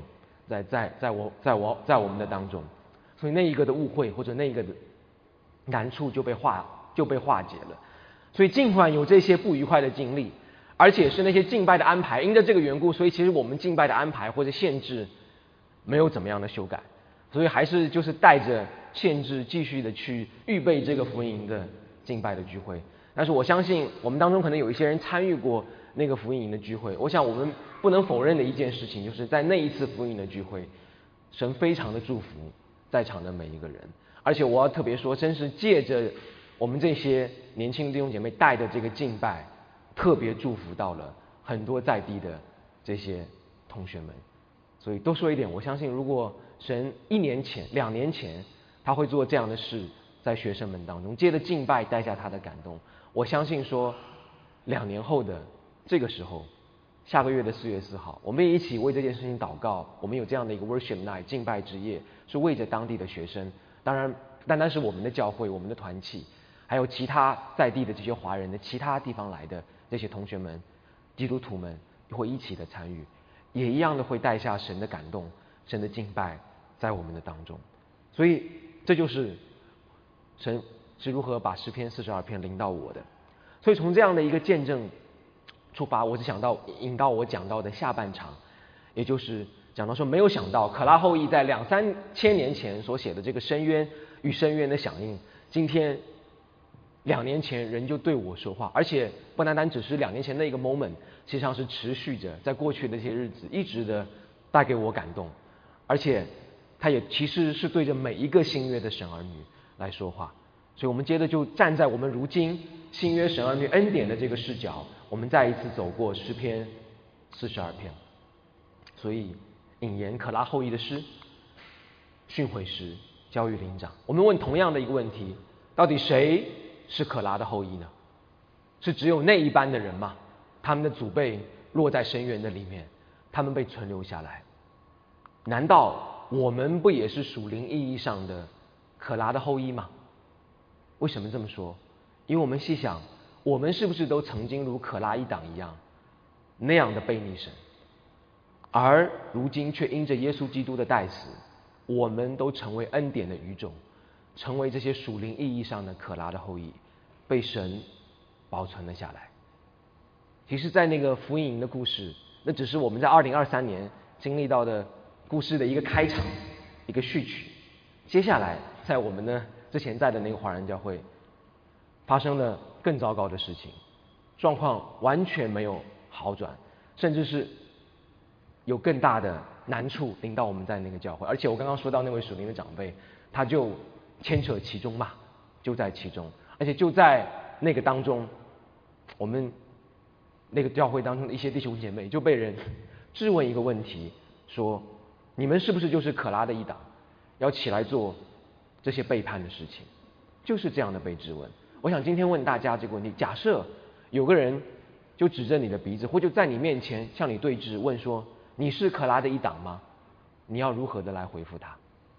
在在在我在我在我们的当中，所以那一个的误会或者那一个的难处就被化就被化解了。所以尽管有这些不愉快的经历，而且是那些敬拜的安排，因着这个缘故，所以其实我们敬拜的安排或者限制没有怎么样的修改，所以还是就是带着限制继续的去预备这个福音营的敬拜的聚会。但是我相信我们当中可能有一些人参与过那个福音营的聚会，我想我们不能否认的一件事情，就是在那一次福音营的聚会，神非常的祝福在场的每一个人。而且我要特别说，真是借着我们这些年轻的弟兄姐妹带的这个敬拜，特别祝福到了很多在地的这些同学们。所以多说一点，我相信如果神一年前两年前他会做这样的事在学生们当中，借着敬拜带下他的感动，我相信说两年后的这个时候，下个月的四月四号，我们也一起为这件事情祷告。我们有这样的一个 worship night 敬拜之夜，是为着当地的学生，当然单单是我们的教会、我们的团契，还有其他在地的这些华人的其他地方来的这些同学们、基督徒们会一起的参与，也一样的会带下神的感动、神的敬拜在我们的当中。所以这就是神是如何把诗篇四十二篇领到我的。所以从这样的一个见证出发，我只想到引到我讲到的下半场，也就是讲到说，没有想到可拉后裔在两三千年前所写的这个深渊与深渊的响应，今天两年前人就对我说话，而且不单单只是两年前那个 moment， 实际上是持续着在过去的这些日子一直的带给我感动，而且他也其实是对着每一个新约的神儿女来说话。所以我们接着就站在我们如今新约神儿女恩典的这个视角，我们再一次走过诗篇四十二篇。所以引言可拉后裔的诗，训诲时教育灵长。我们问同样的一个问题，到底谁是可拉的后裔呢？是只有那一班的人吗？他们的祖辈落在深渊的里面，他们被存留下来。难道我们不也是属灵意义上的可拉的后裔吗？为什么这么说？因为我们细想，我们是不是都曾经如可拉一党一样那样的背逆神，而如今却因着耶稣基督的代死，我们都成为恩典的语种，成为这些属灵意义上的可拉的后裔，被神保存了下来。其实在那个福音营的故事，那只是我们在二零二三年经历到的故事的一个开场，一个序曲。接下来在我们呢之前在的那个华人教会发生了更糟糕的事情，状况完全没有好转，甚至是有更大的难处临到我们在那个教会。而且我刚刚说到那位属灵的长辈，他就牵扯其中嘛，就在其中。而且就在那个当中，我们那个教会当中的一些弟兄姐妹就被人质问一个问题，说你们是不是就是可拉的一党，要起来做这些背叛的事情？就是这样的被质问。我想今天问大家这个问题，假设有个人就指着你的鼻子，或就在你面前向你对峙，问说你是可拉的一党吗？你要如何的来回复他？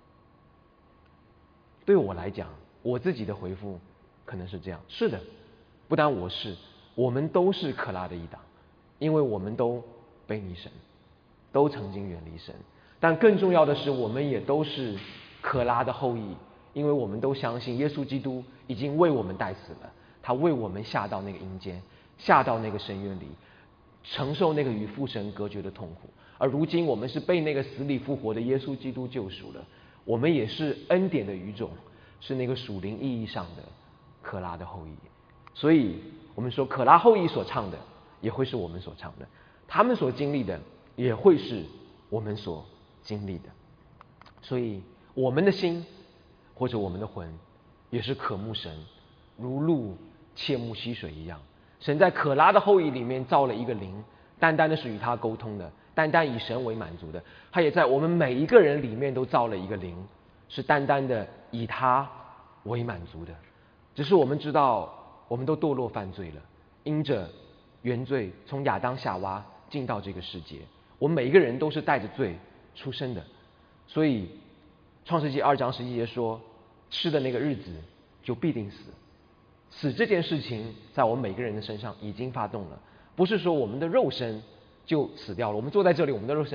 对我来讲，我自己的回复可能是这样：是的，不单我是，我们都是可拉的一党，因为我们都背逆神，都曾经远离神。但更重要的是，我们也都是可拉的后裔，因为我们都相信耶稣基督已经为我们代死了，他为我们下到那个阴间，下到那个深渊里，承受那个与父神隔绝的痛苦。而如今我们是被那个死里复活的耶稣基督救赎了，我们也是恩典的语种，是那个属灵意义上的可拉的后裔。所以我们说可拉后裔所唱的也会是我们所唱的，他们所经历的也会是我们所经历的。所以我们的心或者我们的魂也是渴慕神，如鹿切慕溪水一样。神在可拉的后裔里面造了一个灵，单单的是与他沟通的，单单以神为满足的。他也在我们每一个人里面都造了一个灵，是单单的以他为满足的。只是我们知道我们都堕落犯罪了，因着原罪从亚当夏娃进到这个世界，我们每一个人都是带着罪出生的。所以创世纪二章十一节说，吃的那个日子就必定死。死这件事情在我们每个人的身上已经发动了，不是说我们的肉身就死掉了。我们坐在这里，我们的肉身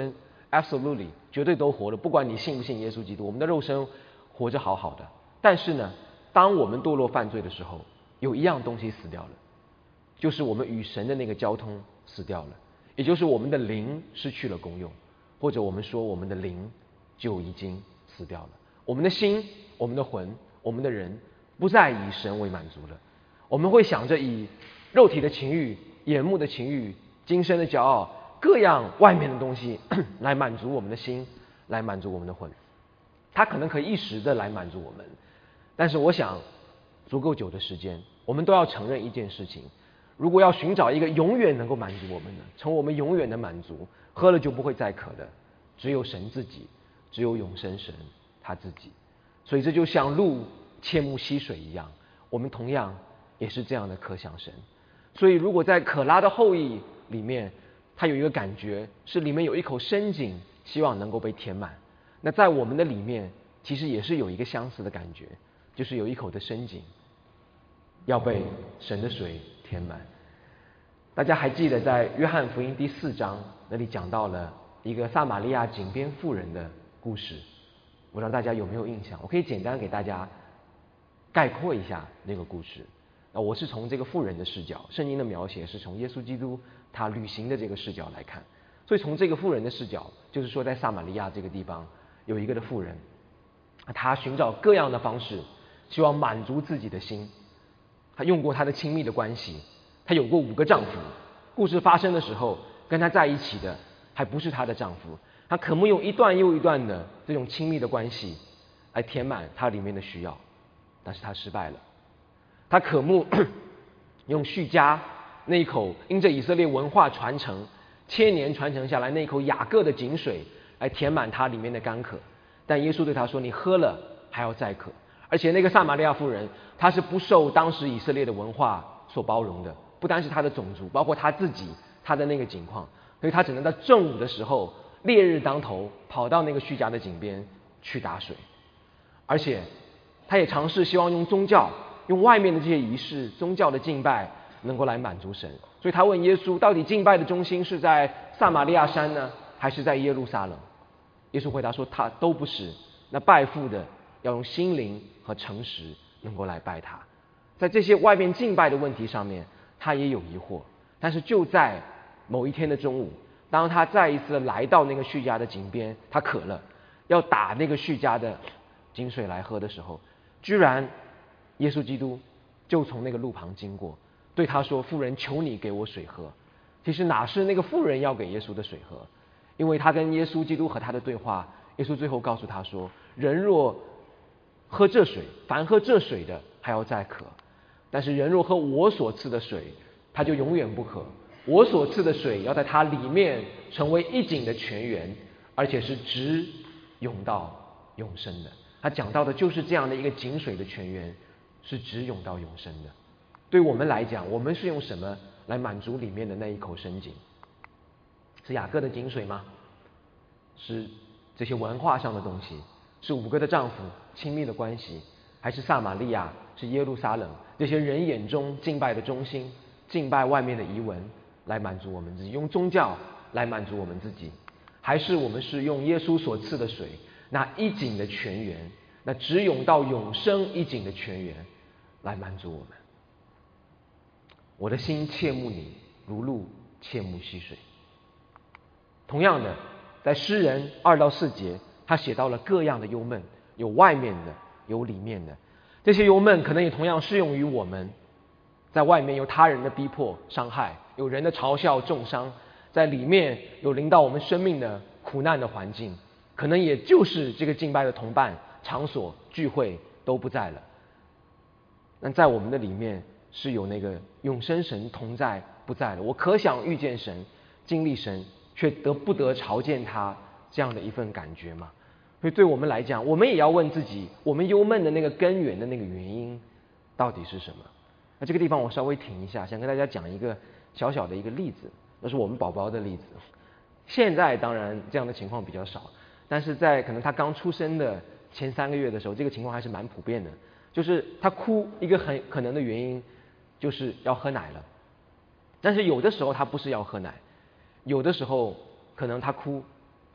，absolutely 绝对都活了，不管你信不信耶稣基督，我们的肉身活着好好的。但是呢，当我们堕落犯罪的时候，有一样东西死掉了，就是我们与神的那个交通死掉了，也就是我们的灵失去了功用，或者我们说我们的灵就已经死掉了。我们的心、我们的魂、我们的人不再以神为满足了，我们会想着以肉体的情欲、眼目的情欲、今生的骄傲，各样外面的东西来满足我们的心，来满足我们的魂。它可能可以一时的来满足我们，但是我想足够久的时间，我们都要承认一件事情：如果要寻找一个永远能够满足我们的，从我们永远的满足，喝了就不会再渴的，只有神自己，只有永生神他自己。所以这就像鹿切慕溪水一样，我们同样也是这样的渴想神。所以如果在可拉的后裔里面，他有一个感觉是里面有一口深井，希望能够被填满，那在我们的里面其实也是有一个相似的感觉，就是有一口的深井要被神的水填满。大家还记得在约翰福音第四章那里讲到了一个撒玛利亚井边妇人的故事，我让大家有没有印象？我可以简单给大家概括一下那个故事。那我是从这个妇人的视角，圣经的描写是从耶稣基督他旅行的这个视角来看，所以从这个妇人的视角，就是说在撒玛利亚这个地方有一个的妇人，她寻找各样的方式，希望满足自己的心。她用过她的亲密的关系，她有过五个丈夫，故事发生的时候跟她在一起的还不是她的丈夫，她渴慕用一段又一段的这种亲密的关系来填满她里面的需要，但是她失败了。她渴慕用叙加那一口因着以色列文化传承千年传承下来那一口雅各的井水来填满她里面的干渴，但耶稣对她说，你喝了还要再渴。而且那个撒玛利亚妇人，她是不受当时以色列的文化所包容的，不单是她的种族，包括她自己，她的那个境况，所以她只能在正午的时候烈日当头跑到那个叙加的井边去打水。而且她也尝试希望用宗教，用外面的这些仪式、宗教的敬拜能够来满足神。所以她问耶稣，到底敬拜的中心是在撒玛利亚山呢，还是在耶路撒冷？耶稣回答说，他都不是，那拜父的要用心灵和诚实能够来拜他。在这些外面敬拜的问题上面，他也有疑惑。但是就在某一天的中午，当他再一次来到那个叙加的井边，他渴了，要打那个叙加的井水来喝的时候，居然耶稣基督就从那个路旁经过，对他说，妇人，求你给我水喝。其实哪是那个妇人要给耶稣的水喝，因为他跟耶稣基督和他的对话，耶稣最后告诉他说，人若喝这水，凡喝这水的还要再渴，但是人若喝我所赐的水，他就永远不渴。我所赐的水要在他里面成为一井的泉源，而且是直涌到永生的。他讲到的就是这样的一个井水的泉源，是直涌到永生的。对我们来讲，我们是用什么来满足里面的那一口深井？是雅各的井水吗？是这些文化上的东西？是五个的丈夫亲密的关系？还是撒玛利亚？是耶路撒冷这些人眼中敬拜的中心？敬拜外面的仪文来满足我们自己，用宗教来满足我们自己？还是我们是用耶稣所赐的水，那一井的泉源，那直涌到永生一井的泉源来满足我们？我的心切慕你，如鹿切慕溪水。同样的，在诗人二到四节，他写到了各样的忧闷，有外面的，有里面的。这些忧闷可能也同样适用于我们。在外面有他人的逼迫伤害，有人的嘲笑重伤，在里面有临到我们生命的苦难的环境，可能也就是这个敬拜的同伴、场所、聚会都不在了。那在我们的里面是有那个永生神同在不在了，我可想遇见神，经历神，却得不得朝见他这样的一份感觉吗？所以对我们来讲，我们也要问自己，我们忧闷的那个根源的那个原因到底是什么？那这个地方我稍微停一下，想跟大家讲一个小小的一个例子，那是我们宝宝的例子。现在当然这样的情况比较少，但是在可能他刚出生的前三个月的时候，这个情况还是蛮普遍的。就是他哭，一个很可能的原因就是要喝奶了，但是有的时候他不是要喝奶，有的时候可能他哭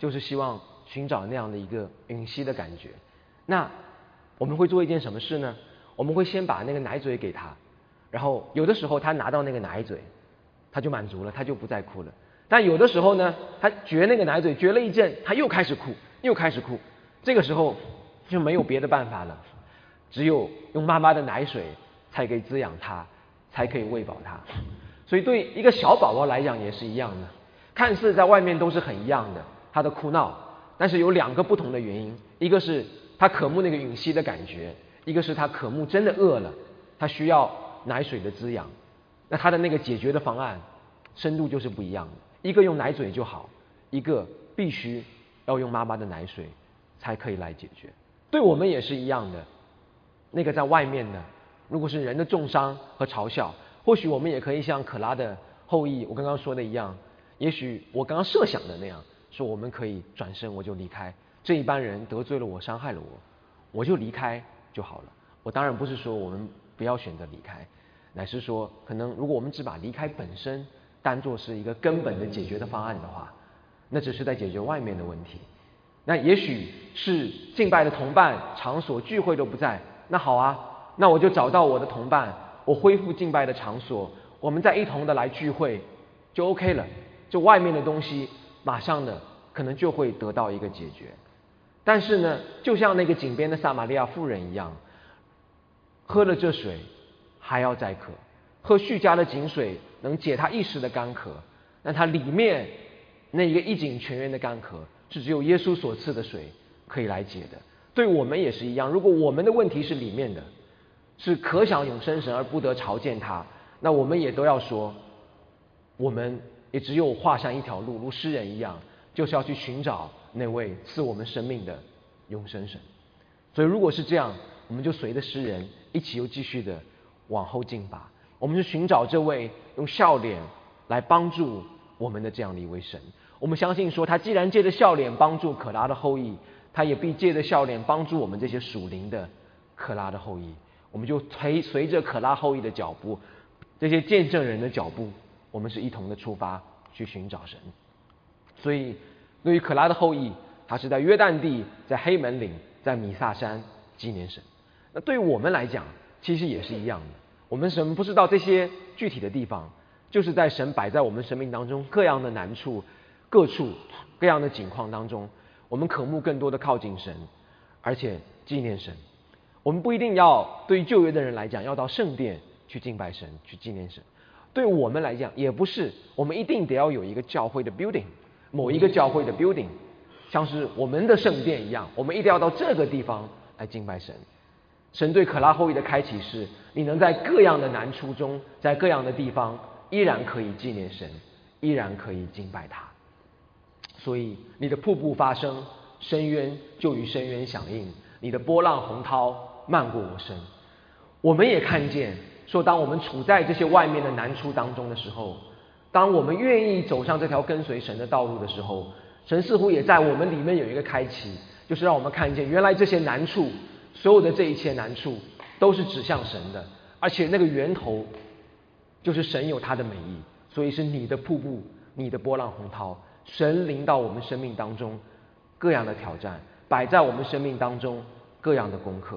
就是希望寻找那样的一个吮吸的感觉。那我们会做一件什么事呢？我们会先把那个奶嘴给他，然后有的时候他拿到那个奶嘴，他就满足了，他就不再哭了。但有的时候呢，他撅那个奶嘴，撅了一阵，他又开始哭，又开始哭。这个时候就没有别的办法了，只有用妈妈的奶水才可以滋养他，才可以喂饱他。所以对一个小宝宝来讲也是一样的，看似在外面都是很一样的，他的哭闹，但是有两个不同的原因，一个是他渴慕那个吮吸的感觉，一个是他渴慕真的饿了，他需要奶水的滋养。那他的那个解决的方案深度就是不一样的，一个用奶嘴就好，一个必须要用妈妈的奶水才可以来解决。对我们也是一样的，那个在外面的，如果是人的重伤和嘲笑，或许我们也可以像可拉的后裔我刚刚说的一样，也许我刚刚设想的那样，说我们可以转身我就离开，这一般人得罪了我，伤害了我，我就离开就好了。我当然不是说我们不要选择离开，乃是说可能如果我们只把离开本身当作是一个根本的解决的方案的话，那只是在解决外面的问题。那也许是敬拜的同伴场所聚会都不在，那好啊，那我就找到我的同伴，我恢复敬拜的场所，我们再一同的来聚会就 OK 了，就外面的东西马上的可能就会得到一个解决。但是呢，就像那个井边的撒玛利亚妇人一样，喝了这水还要再渴，喝续加的井水能解他一时的干渴，但它里面那一个一井泉源的干渴是只有耶稣所赐的水可以来解的。对我们也是一样，如果我们的问题是里面的，是可想永生神而不得朝见他，那我们也都要说，我们也只有画上一条路，如诗人一样，就是要去寻找那位赐我们生命的永生神。所以如果是这样，我们就随着诗人一起又继续的往后进吧。我们是寻找这位用笑脸来帮助我们的这样的一位神。我们相信说，他既然借着笑脸帮助可拉的后裔，他也必借着笑脸帮助我们这些属灵的可拉的后裔。我们就随随着可拉后裔的脚步，这些见证人的脚步，我们是一同的出发去寻找神。所以对于可拉的后裔，他是在约旦地，在黑门岭，在米萨山纪念神。那对于我们来讲其实也是一样的，我们神不知道这些具体的地方，就是在神摆在我们生命当中各样的难处、各处各样的境况当中，我们渴慕更多的靠近神，而且纪念神。我们不一定要对于旧约的人来讲要到圣殿去敬拜神，去纪念神，对我们来讲也不是我们一定得要有一个教会的 building， 某一个教会的 building， 像是我们的圣殿一样，我们一定要到这个地方来敬拜神。神对可拉后裔的开启是，你能在各样的难处中，在各样的地方依然可以纪念神，依然可以敬拜他。所以你的瀑布发声，深渊就与深渊响应，你的波浪洪涛漫过我身。我们也看见说，当我们处在这些外面的难处当中的时候，当我们愿意走上这条跟随神的道路的时候，神似乎也在我们里面有一个开启，就是让我们看见原来这些难处，所有的这一切难处都是指向神的，而且那个源头就是神有他的美意。所以是你的瀑布，你的波浪洪涛，神临到我们生命当中各样的挑战，摆在我们生命当中各样的功课。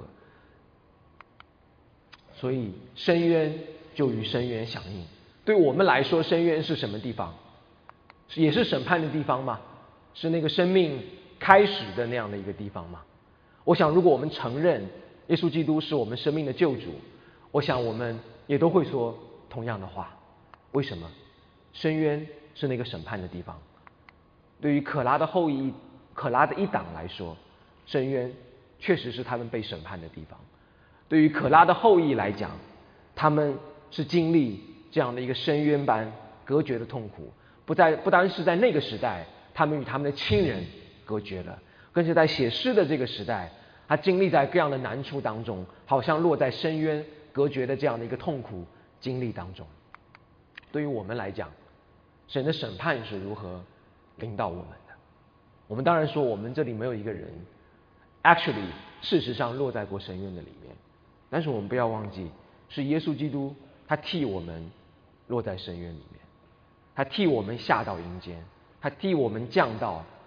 所以深渊就与深渊响应。对我们来说，深渊是什么地方？也是审判的地方吗？是那个生命开始的那样的一个地方吗？我想如果我们承认耶稣基督是我们生命的救主，我想我们也都会说同样的话。为什么？深渊是那个审判的地方。对于可拉的后裔，可拉的一党来说，深渊确实是他们被审判的地方。对于可拉的后裔来讲，他们是经历这样的一个深渊般隔绝的痛苦，不在不单是在那个时代，他们与他们的亲人隔绝了，更是在写诗的这个时代，他经历在各样的难处当中，好像落在深渊隔绝的这样的一个痛苦经历当中。对于我们来讲，神的审判是如何临到我们的？我们当然说我们这里没有一个人 actually 事实上落在过深渊的里面，但是我们不要忘记，是耶稣基督他替我们落在深渊里面，他替我们下到阴间，他替我们降到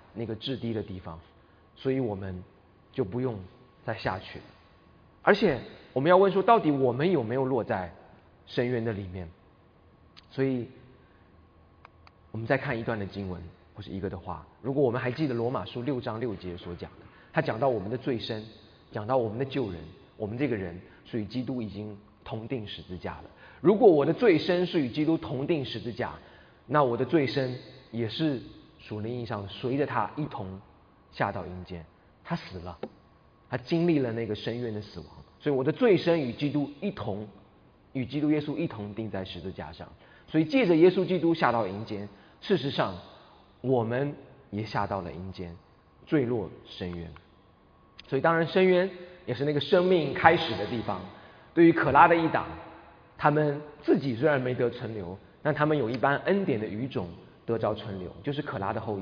那个至低的地方，所以我们就不用再下去了。而且我们要问说，到底我们有没有落在深渊的里面？所以我们再看一段的经文或是一个的话，如果我们还记得罗马书六章六节所讲的，他讲到我们的罪身，讲到我们的旧人，我们这个人是与基督已经同定十字架了。如果我的罪身是与基督同定十字架，那我的罪身也是属灵意义上随着他一同下到阴间，他死了，他经历了那个深渊的死亡，所以我的罪身与基督一同，与基督耶稣一同钉在十字架上。所以借着耶稣基督下到阴间，事实上我们也下到了阴间，坠落深渊。所以当然深渊也是那个生命开始的地方。对于可拉的一党，他们自己虽然没得存留，但他们有一般恩典的余种得着存留，就是可拉的后裔。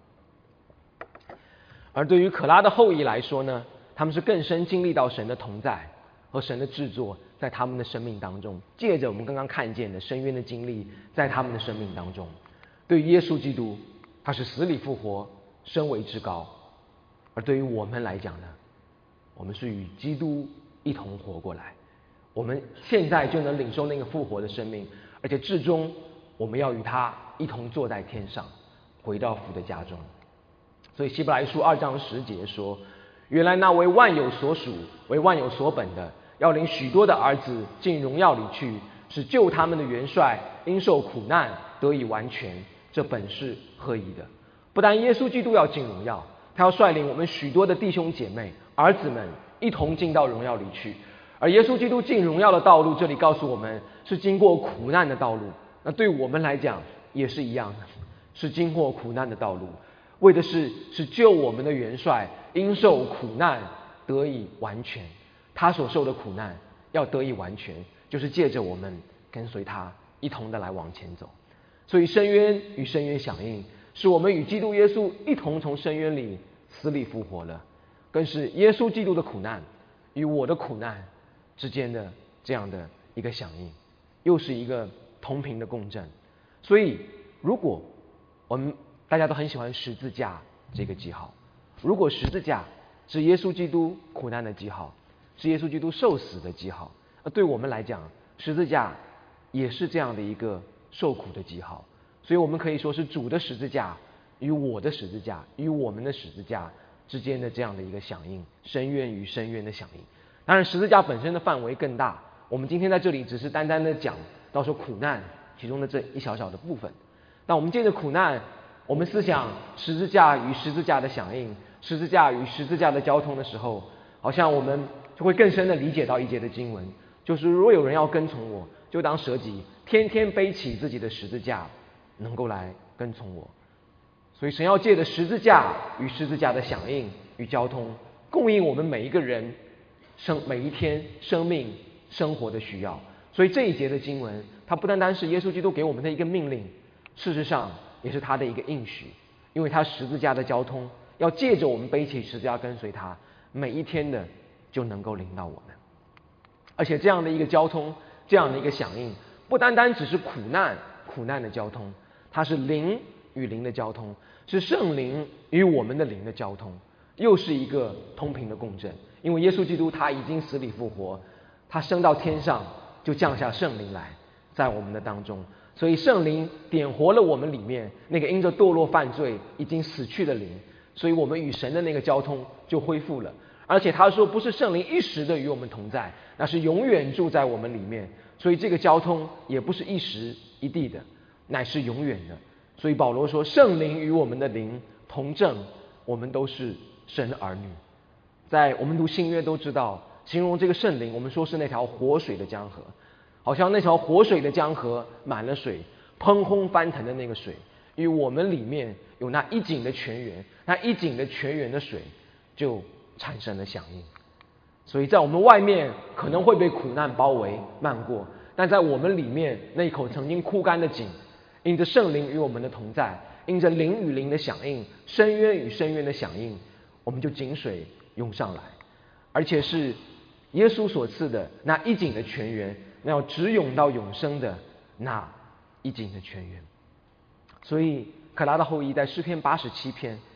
而对于可拉的后裔来说呢，他们是更深经历到神的同在和神的制作在他们的生命当中，借着我们刚刚看见的深渊的经历在他们的生命当中。对于耶稣基督，他是死里复活，升为至高。而对于我们来讲呢，我们是与基督一同活过来，我们现在就能领受那个复活的生命，而且至终我们要与他一同坐在天上，回到父的家中。所以希伯来书二章十节说，原来那为万有所属，为万有所本的，要领许多的儿子进荣耀里去，是救他们的元帅因受苦难得以完全，这本是合宜的。不但耶稣基督要进荣耀，他要率领我们许多的弟兄姐妹儿子们一同进到荣耀里去。而耶稣基督进荣耀的道路，这里告诉我们是经过苦难的道路。那对我们来讲也是一样的，是经过苦难的道路，为的是是救我们的元帅因受苦难得以完全。他所受的苦难要得以完全，就是借着我们跟随他一同的来往前走。所以深渊与深渊响应，是我们与基督耶稣一同从深渊里死里复活了，更是耶稣基督的苦难与我的苦难之间的这样的一个响应，又是一个同频的共振。所以如果我们大家都很喜欢十字架这个记号，如果十字架是耶稣基督苦难的记号，是耶稣基督受死的记号，而对我们来讲，十字架也是这样的一个受苦的记号。所以我们可以说是主的十字架与我的十字架与我们的十字架之间的这样的一个响应，深渊与深渊的响应。当然十字架本身的范围更大，我们今天在这里只是单单的讲到说苦难其中的这一小小的部分。那我们借着苦难，我们思想十字架与十字架的响应，十字架与十字架的交通的时候，好像我们就会更深的理解到一节的经文，就是如果有人要跟从我，就当舍己，天天背起自己的十字架，能够来跟从我。所以神要借着十字架与十字架的响应与交通，供应我们每一个人生每一天生命生活的需要。所以这一节的经文，它不单单是耶稣基督给我们的一个命令，事实上也是他的一个应许，因为他十字架的交通要借着我们背起十字架跟随他，每一天的就能够领到我们。而且这样的一个交通，这样的一个响应，不单单只是苦难苦难的交通，它是灵与灵的交通，是圣灵与我们的灵的交通，又是一个同频的共振。因为耶稣基督他已经死里复活，他升到天上，就降下圣灵来在我们的当中，所以圣灵点活了我们里面那个因着堕落犯罪已经死去的灵，所以我们与神的那个交通就恢复了。而且他说不是圣灵一时的与我们同在，那是永远住在我们里面，所以这个交通也不是一时一地的，乃是永远的。所以保罗说圣灵与我们的灵同证，我们都是神的儿女。在我们读新约都知道，形容这个圣灵，我们说是那条活水的江河，好像那条活水的江河满了水，喷轰翻腾的那个水，与我们里面有那一井的泉源，那一井的泉源的水就产生了响应。所以在我们外面可能会被苦难包围漫过，但在我们里面那一口曾经枯干的井，因着圣灵与我们的同在，因着灵与灵的响应，深渊与深渊的响应，我们就井水涌上来，而且是耶稣所赐的那一井的泉源，那要直涌到永生的那一井的泉源。所以可拉的后裔在诗篇八十七篇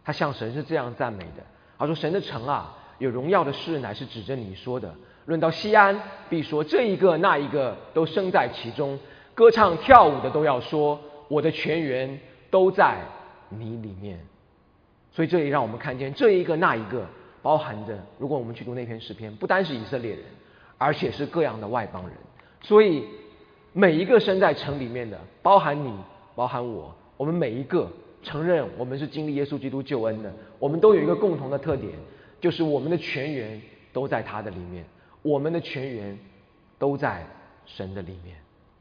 他向神是这样赞美的，他说：神的城啊，有荣耀的事乃是指着你说的。论到西安，必说这一个那一个都生在其中，歌唱跳舞的都要说，我的泉源都在你里面。所以这里让我们看见这一个那一个包含着，如果我们去读那篇诗篇，不单是以色列人，而且是各样的外邦人。所以每一个生在城里面的，包含你，包含我，我们每一个承认我们是经历耶稣基督救恩的，我们都有一个共同的特点，就是我们的泉源都在他的里面，我们的泉源都在神的里面。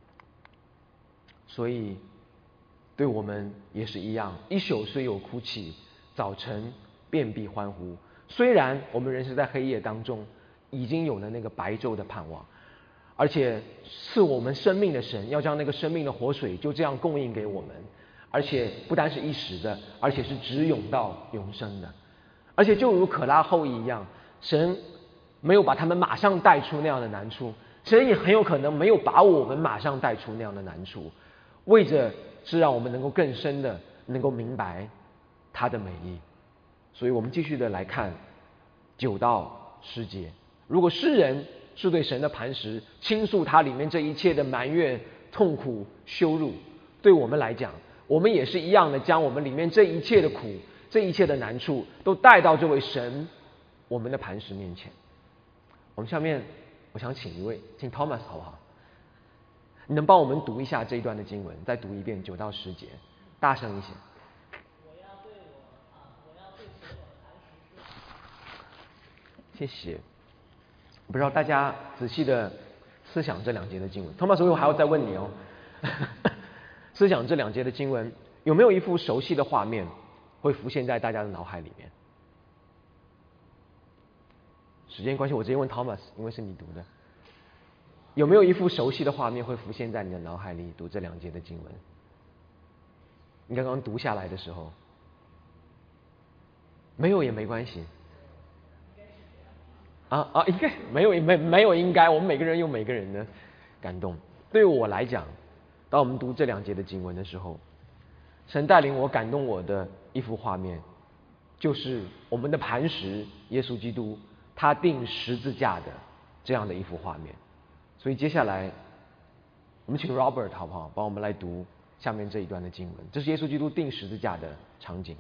所以对我们也是一样，一宿虽有哭泣，早晨便必欢呼。虽然我们人是在黑夜当中，已经有了那个白昼的盼望，而且赐我们生命的神要将那个生命的活水就这样供应给我们，而且不单是一时的，而且是直涌到永生的。而且就如可拉后裔一样，神没有把他们马上带出那样的难处，神也很有可能没有把我们马上带出那样的难处，为着是让我们能够更深的能够明白他的美意。所以我们继续的来看九到十节。如果诗人是对神的磐石，倾诉他里面这一切的埋怨、痛苦、羞辱，对我们来讲，我们也是一样的，将我们里面这一切的苦、这一切的难处都带到这位神我们的磐石面前。我们下面我想请一位，请 Thomas 好不好？你能帮我们读一下这一段的经文，再读一遍九到十节，大声一些。谢谢。不知道大家仔细的思想这两节的经文。Thomas，我还要再问你哦，思想这两节的经文，有没有一幅熟悉的画面会浮现在大家的脑海里面？时间关系，我直接问 Thomas， 因为是你读的。有没有一幅熟悉的画面会浮现在你的脑海里？读这两节的经文，你刚刚读下来的时候，没有也没关系。啊啊，应该没有没没有应该，我们每个人有每个人的感动。对我来讲，当我们读这两节的经文的时候，神带领我感动我的一幅画面，就是我们的磐石耶稣基督他钉十字架的这样的一幅画面。所以接下来我们请 Robert 好不好，帮我们来读下面这一段的经文，这是耶稣基督钉十字架的场景。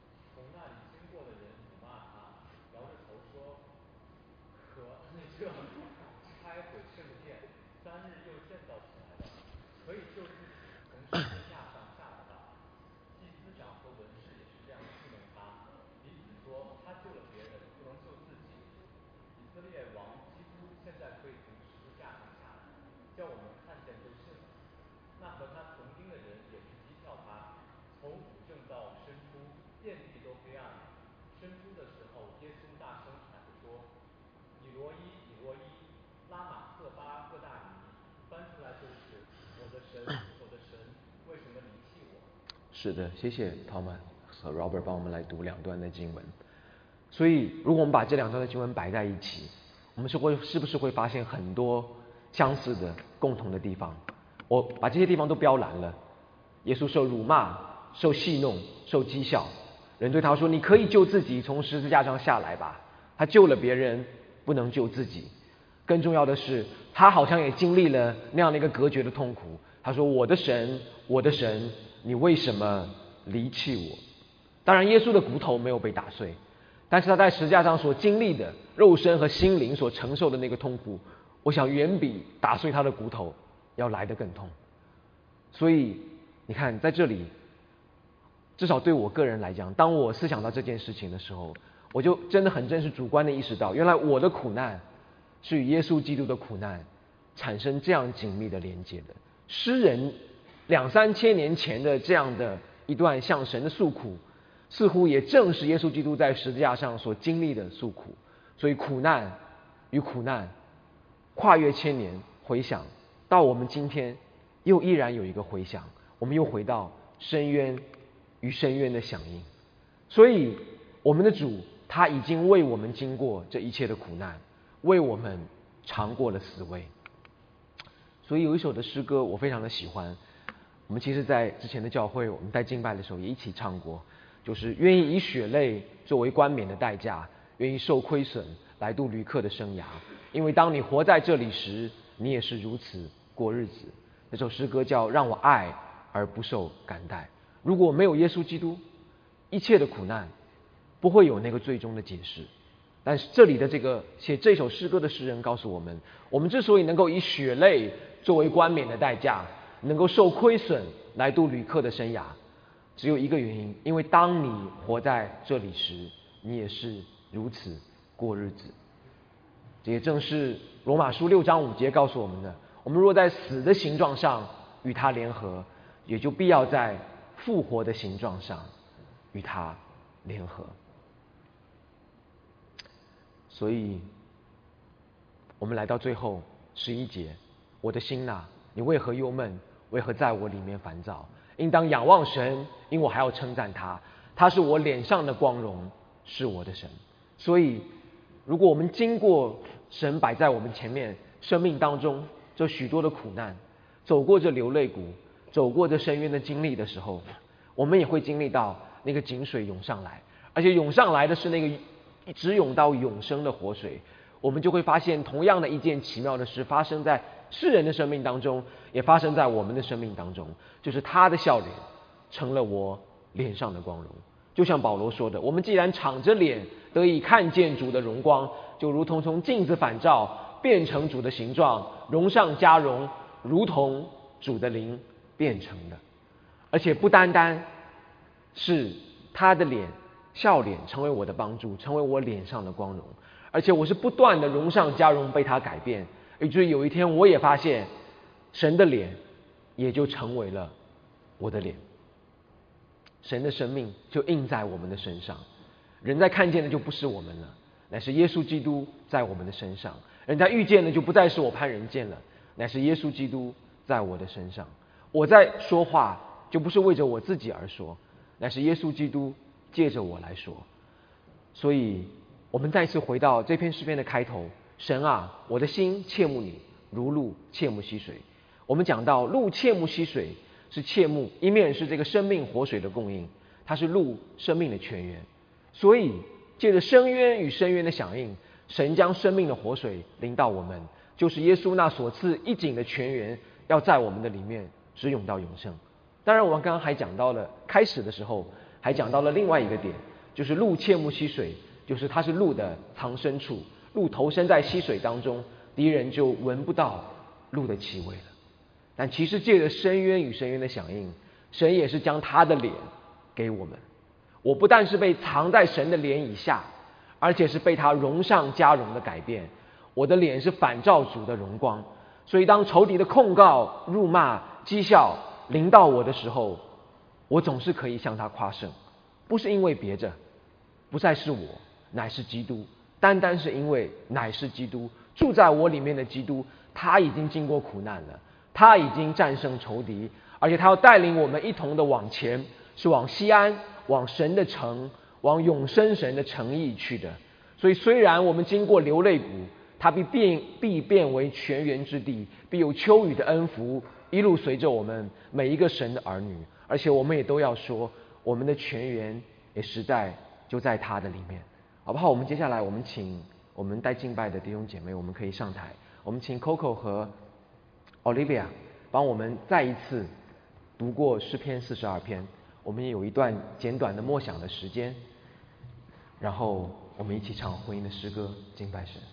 是的，谢谢 Thomas 和 Robert 帮我们来读两段的经文。所以如果我们把这两段的经文摆在一起，我们是会是不是会发现很多相似的共同的地方？我把这些地方都标蓝了。耶稣受辱骂，受戏弄，受讥笑，人对他说，你可以救自己，从十字架上下来吧。他救了别人，不能救自己。更重要的是，他好像也经历了那样的一个隔绝的痛苦。他说，我的神，我的神，你为什么离弃我？当然耶稣的骨头没有被打碎，但是他在十字架上所经历的肉身和心灵所承受的那个痛苦，我想远比打碎他的骨头要来得更痛。所以你看在这里，至少对我个人来讲，当我思想到这件事情的时候，我就真的很真实主观的意识到，原来我的苦难是与耶稣基督的苦难产生这样紧密的连接的。诗人两三千年前的这样的一段向神的诉苦，似乎也正是耶稣基督在十字架上所经历的诉苦。所以苦难与苦难跨越千年，回想到我们今天又依然有一个回响，我们又回到深渊与深渊的响应。所以我们的主他已经为我们经过这一切的苦难，为我们尝过了死味。所以有一首的诗歌我非常的喜欢，我们其实在之前的教会我们在敬拜的时候也一起唱过， 就是愿意以血泪作为冠冕的代价，愿意受亏损来度旅客的生涯。因为当你活在这里时，你也是如此过日子。那首诗歌叫《让我爱而不受感戴》。如果没有耶稣基督，一切的苦难不会有那个最终的解释。但是这里的这个写这首诗歌的诗人告诉我们，我们之所以能够以血泪作为冠冕的代价，能够受亏损来度旅客的生涯，只有一个原因，因为当你活在这里时，你也是如此过日子。这也正是罗马书六章五节告诉我们的，我们若在死的形状上与他联合，也就必要在复活的形状上与他联合。所以我们来到最后十一节，我的心哪，你为何忧闷？为何在我里面烦躁？应当仰望神，因我还要称赞他，他是我脸上的光荣，是我的神。所以如果我们经过神摆在我们前面生命当中这许多的苦难，走过这流泪谷，走过这深渊的经历的时候，我们也会经历到那个井水涌上来，而且涌上来的是那个直涌到永生的活水。我们就会发现同样的一件奇妙的事发生在世人的生命当中，也发生在我们的生命当中，就是他的笑脸成了我脸上的光荣。就像保罗说的，我们既然敞着脸得以看见主的荣光，就如同从镜子反照变成主的形状，荣上加荣，如同主的灵变成的。而且不单单是他的脸笑脸成为我的帮助，成为我脸上的光荣，而且我是不断的荣上加荣被他改变，以至于有一天我也发现神的脸也就成为了我的脸，神的生命就印在我们的身上。人在看见的就不是我们了，乃是耶稣基督在我们的身上。人在遇见的就不再是我潘仁健了，乃是耶稣基督在我的身上。我在说话就不是为着我自己而说，乃是耶稣基督借着我来说。所以我们再次回到这篇诗篇的开头，神啊，我的心切慕你，如鹿切慕溪水。我们讲到鹿切慕溪水，是切慕，一面是这个生命活水的供应，它是鹿生命的泉源。所以借着深渊与深渊的响应，神将生命的活水临到我们，就是耶稣那所赐一井的泉源，要在我们的里面直涌到永生。当然我们刚刚还讲到了，开始的时候还讲到了另外一个点，就是鹿切慕溪水，就是它是鹿的藏身处，鹿投身在溪水当中，敌人就闻不到鹿的气味了。但其实借着深渊与深渊的响应，神也是将他的脸给我们。我不但是被藏在神的脸以下，而且是被他荣上加荣的改变。我的脸是反照主的荣光，所以当仇敌的控告、辱骂、讥笑临到我的时候，我总是可以向他夸胜。不是因为别着，不再是我，乃是基督，单单是因为乃是基督，住在我里面的基督，他已经经过苦难了，他已经战胜仇敌，而且他要带领我们一同的往前，是往西安，往神的城，往永生神的城邑去的。所以虽然我们经过流泪谷，它必变必变为泉源之地，必有秋雨的恩福一路随着我们每一个神的儿女。而且我们也都要说，我们的泉源也实在就在他的里面，好不好？我们接下来我们请我们带敬拜的弟兄姐妹，我们可以上台，我们请 Coco 和 Olivia 帮我们再一次读过诗篇四十二篇，我们也有一段简短的默想的时间，然后我们一起唱婚姻的诗歌敬拜神。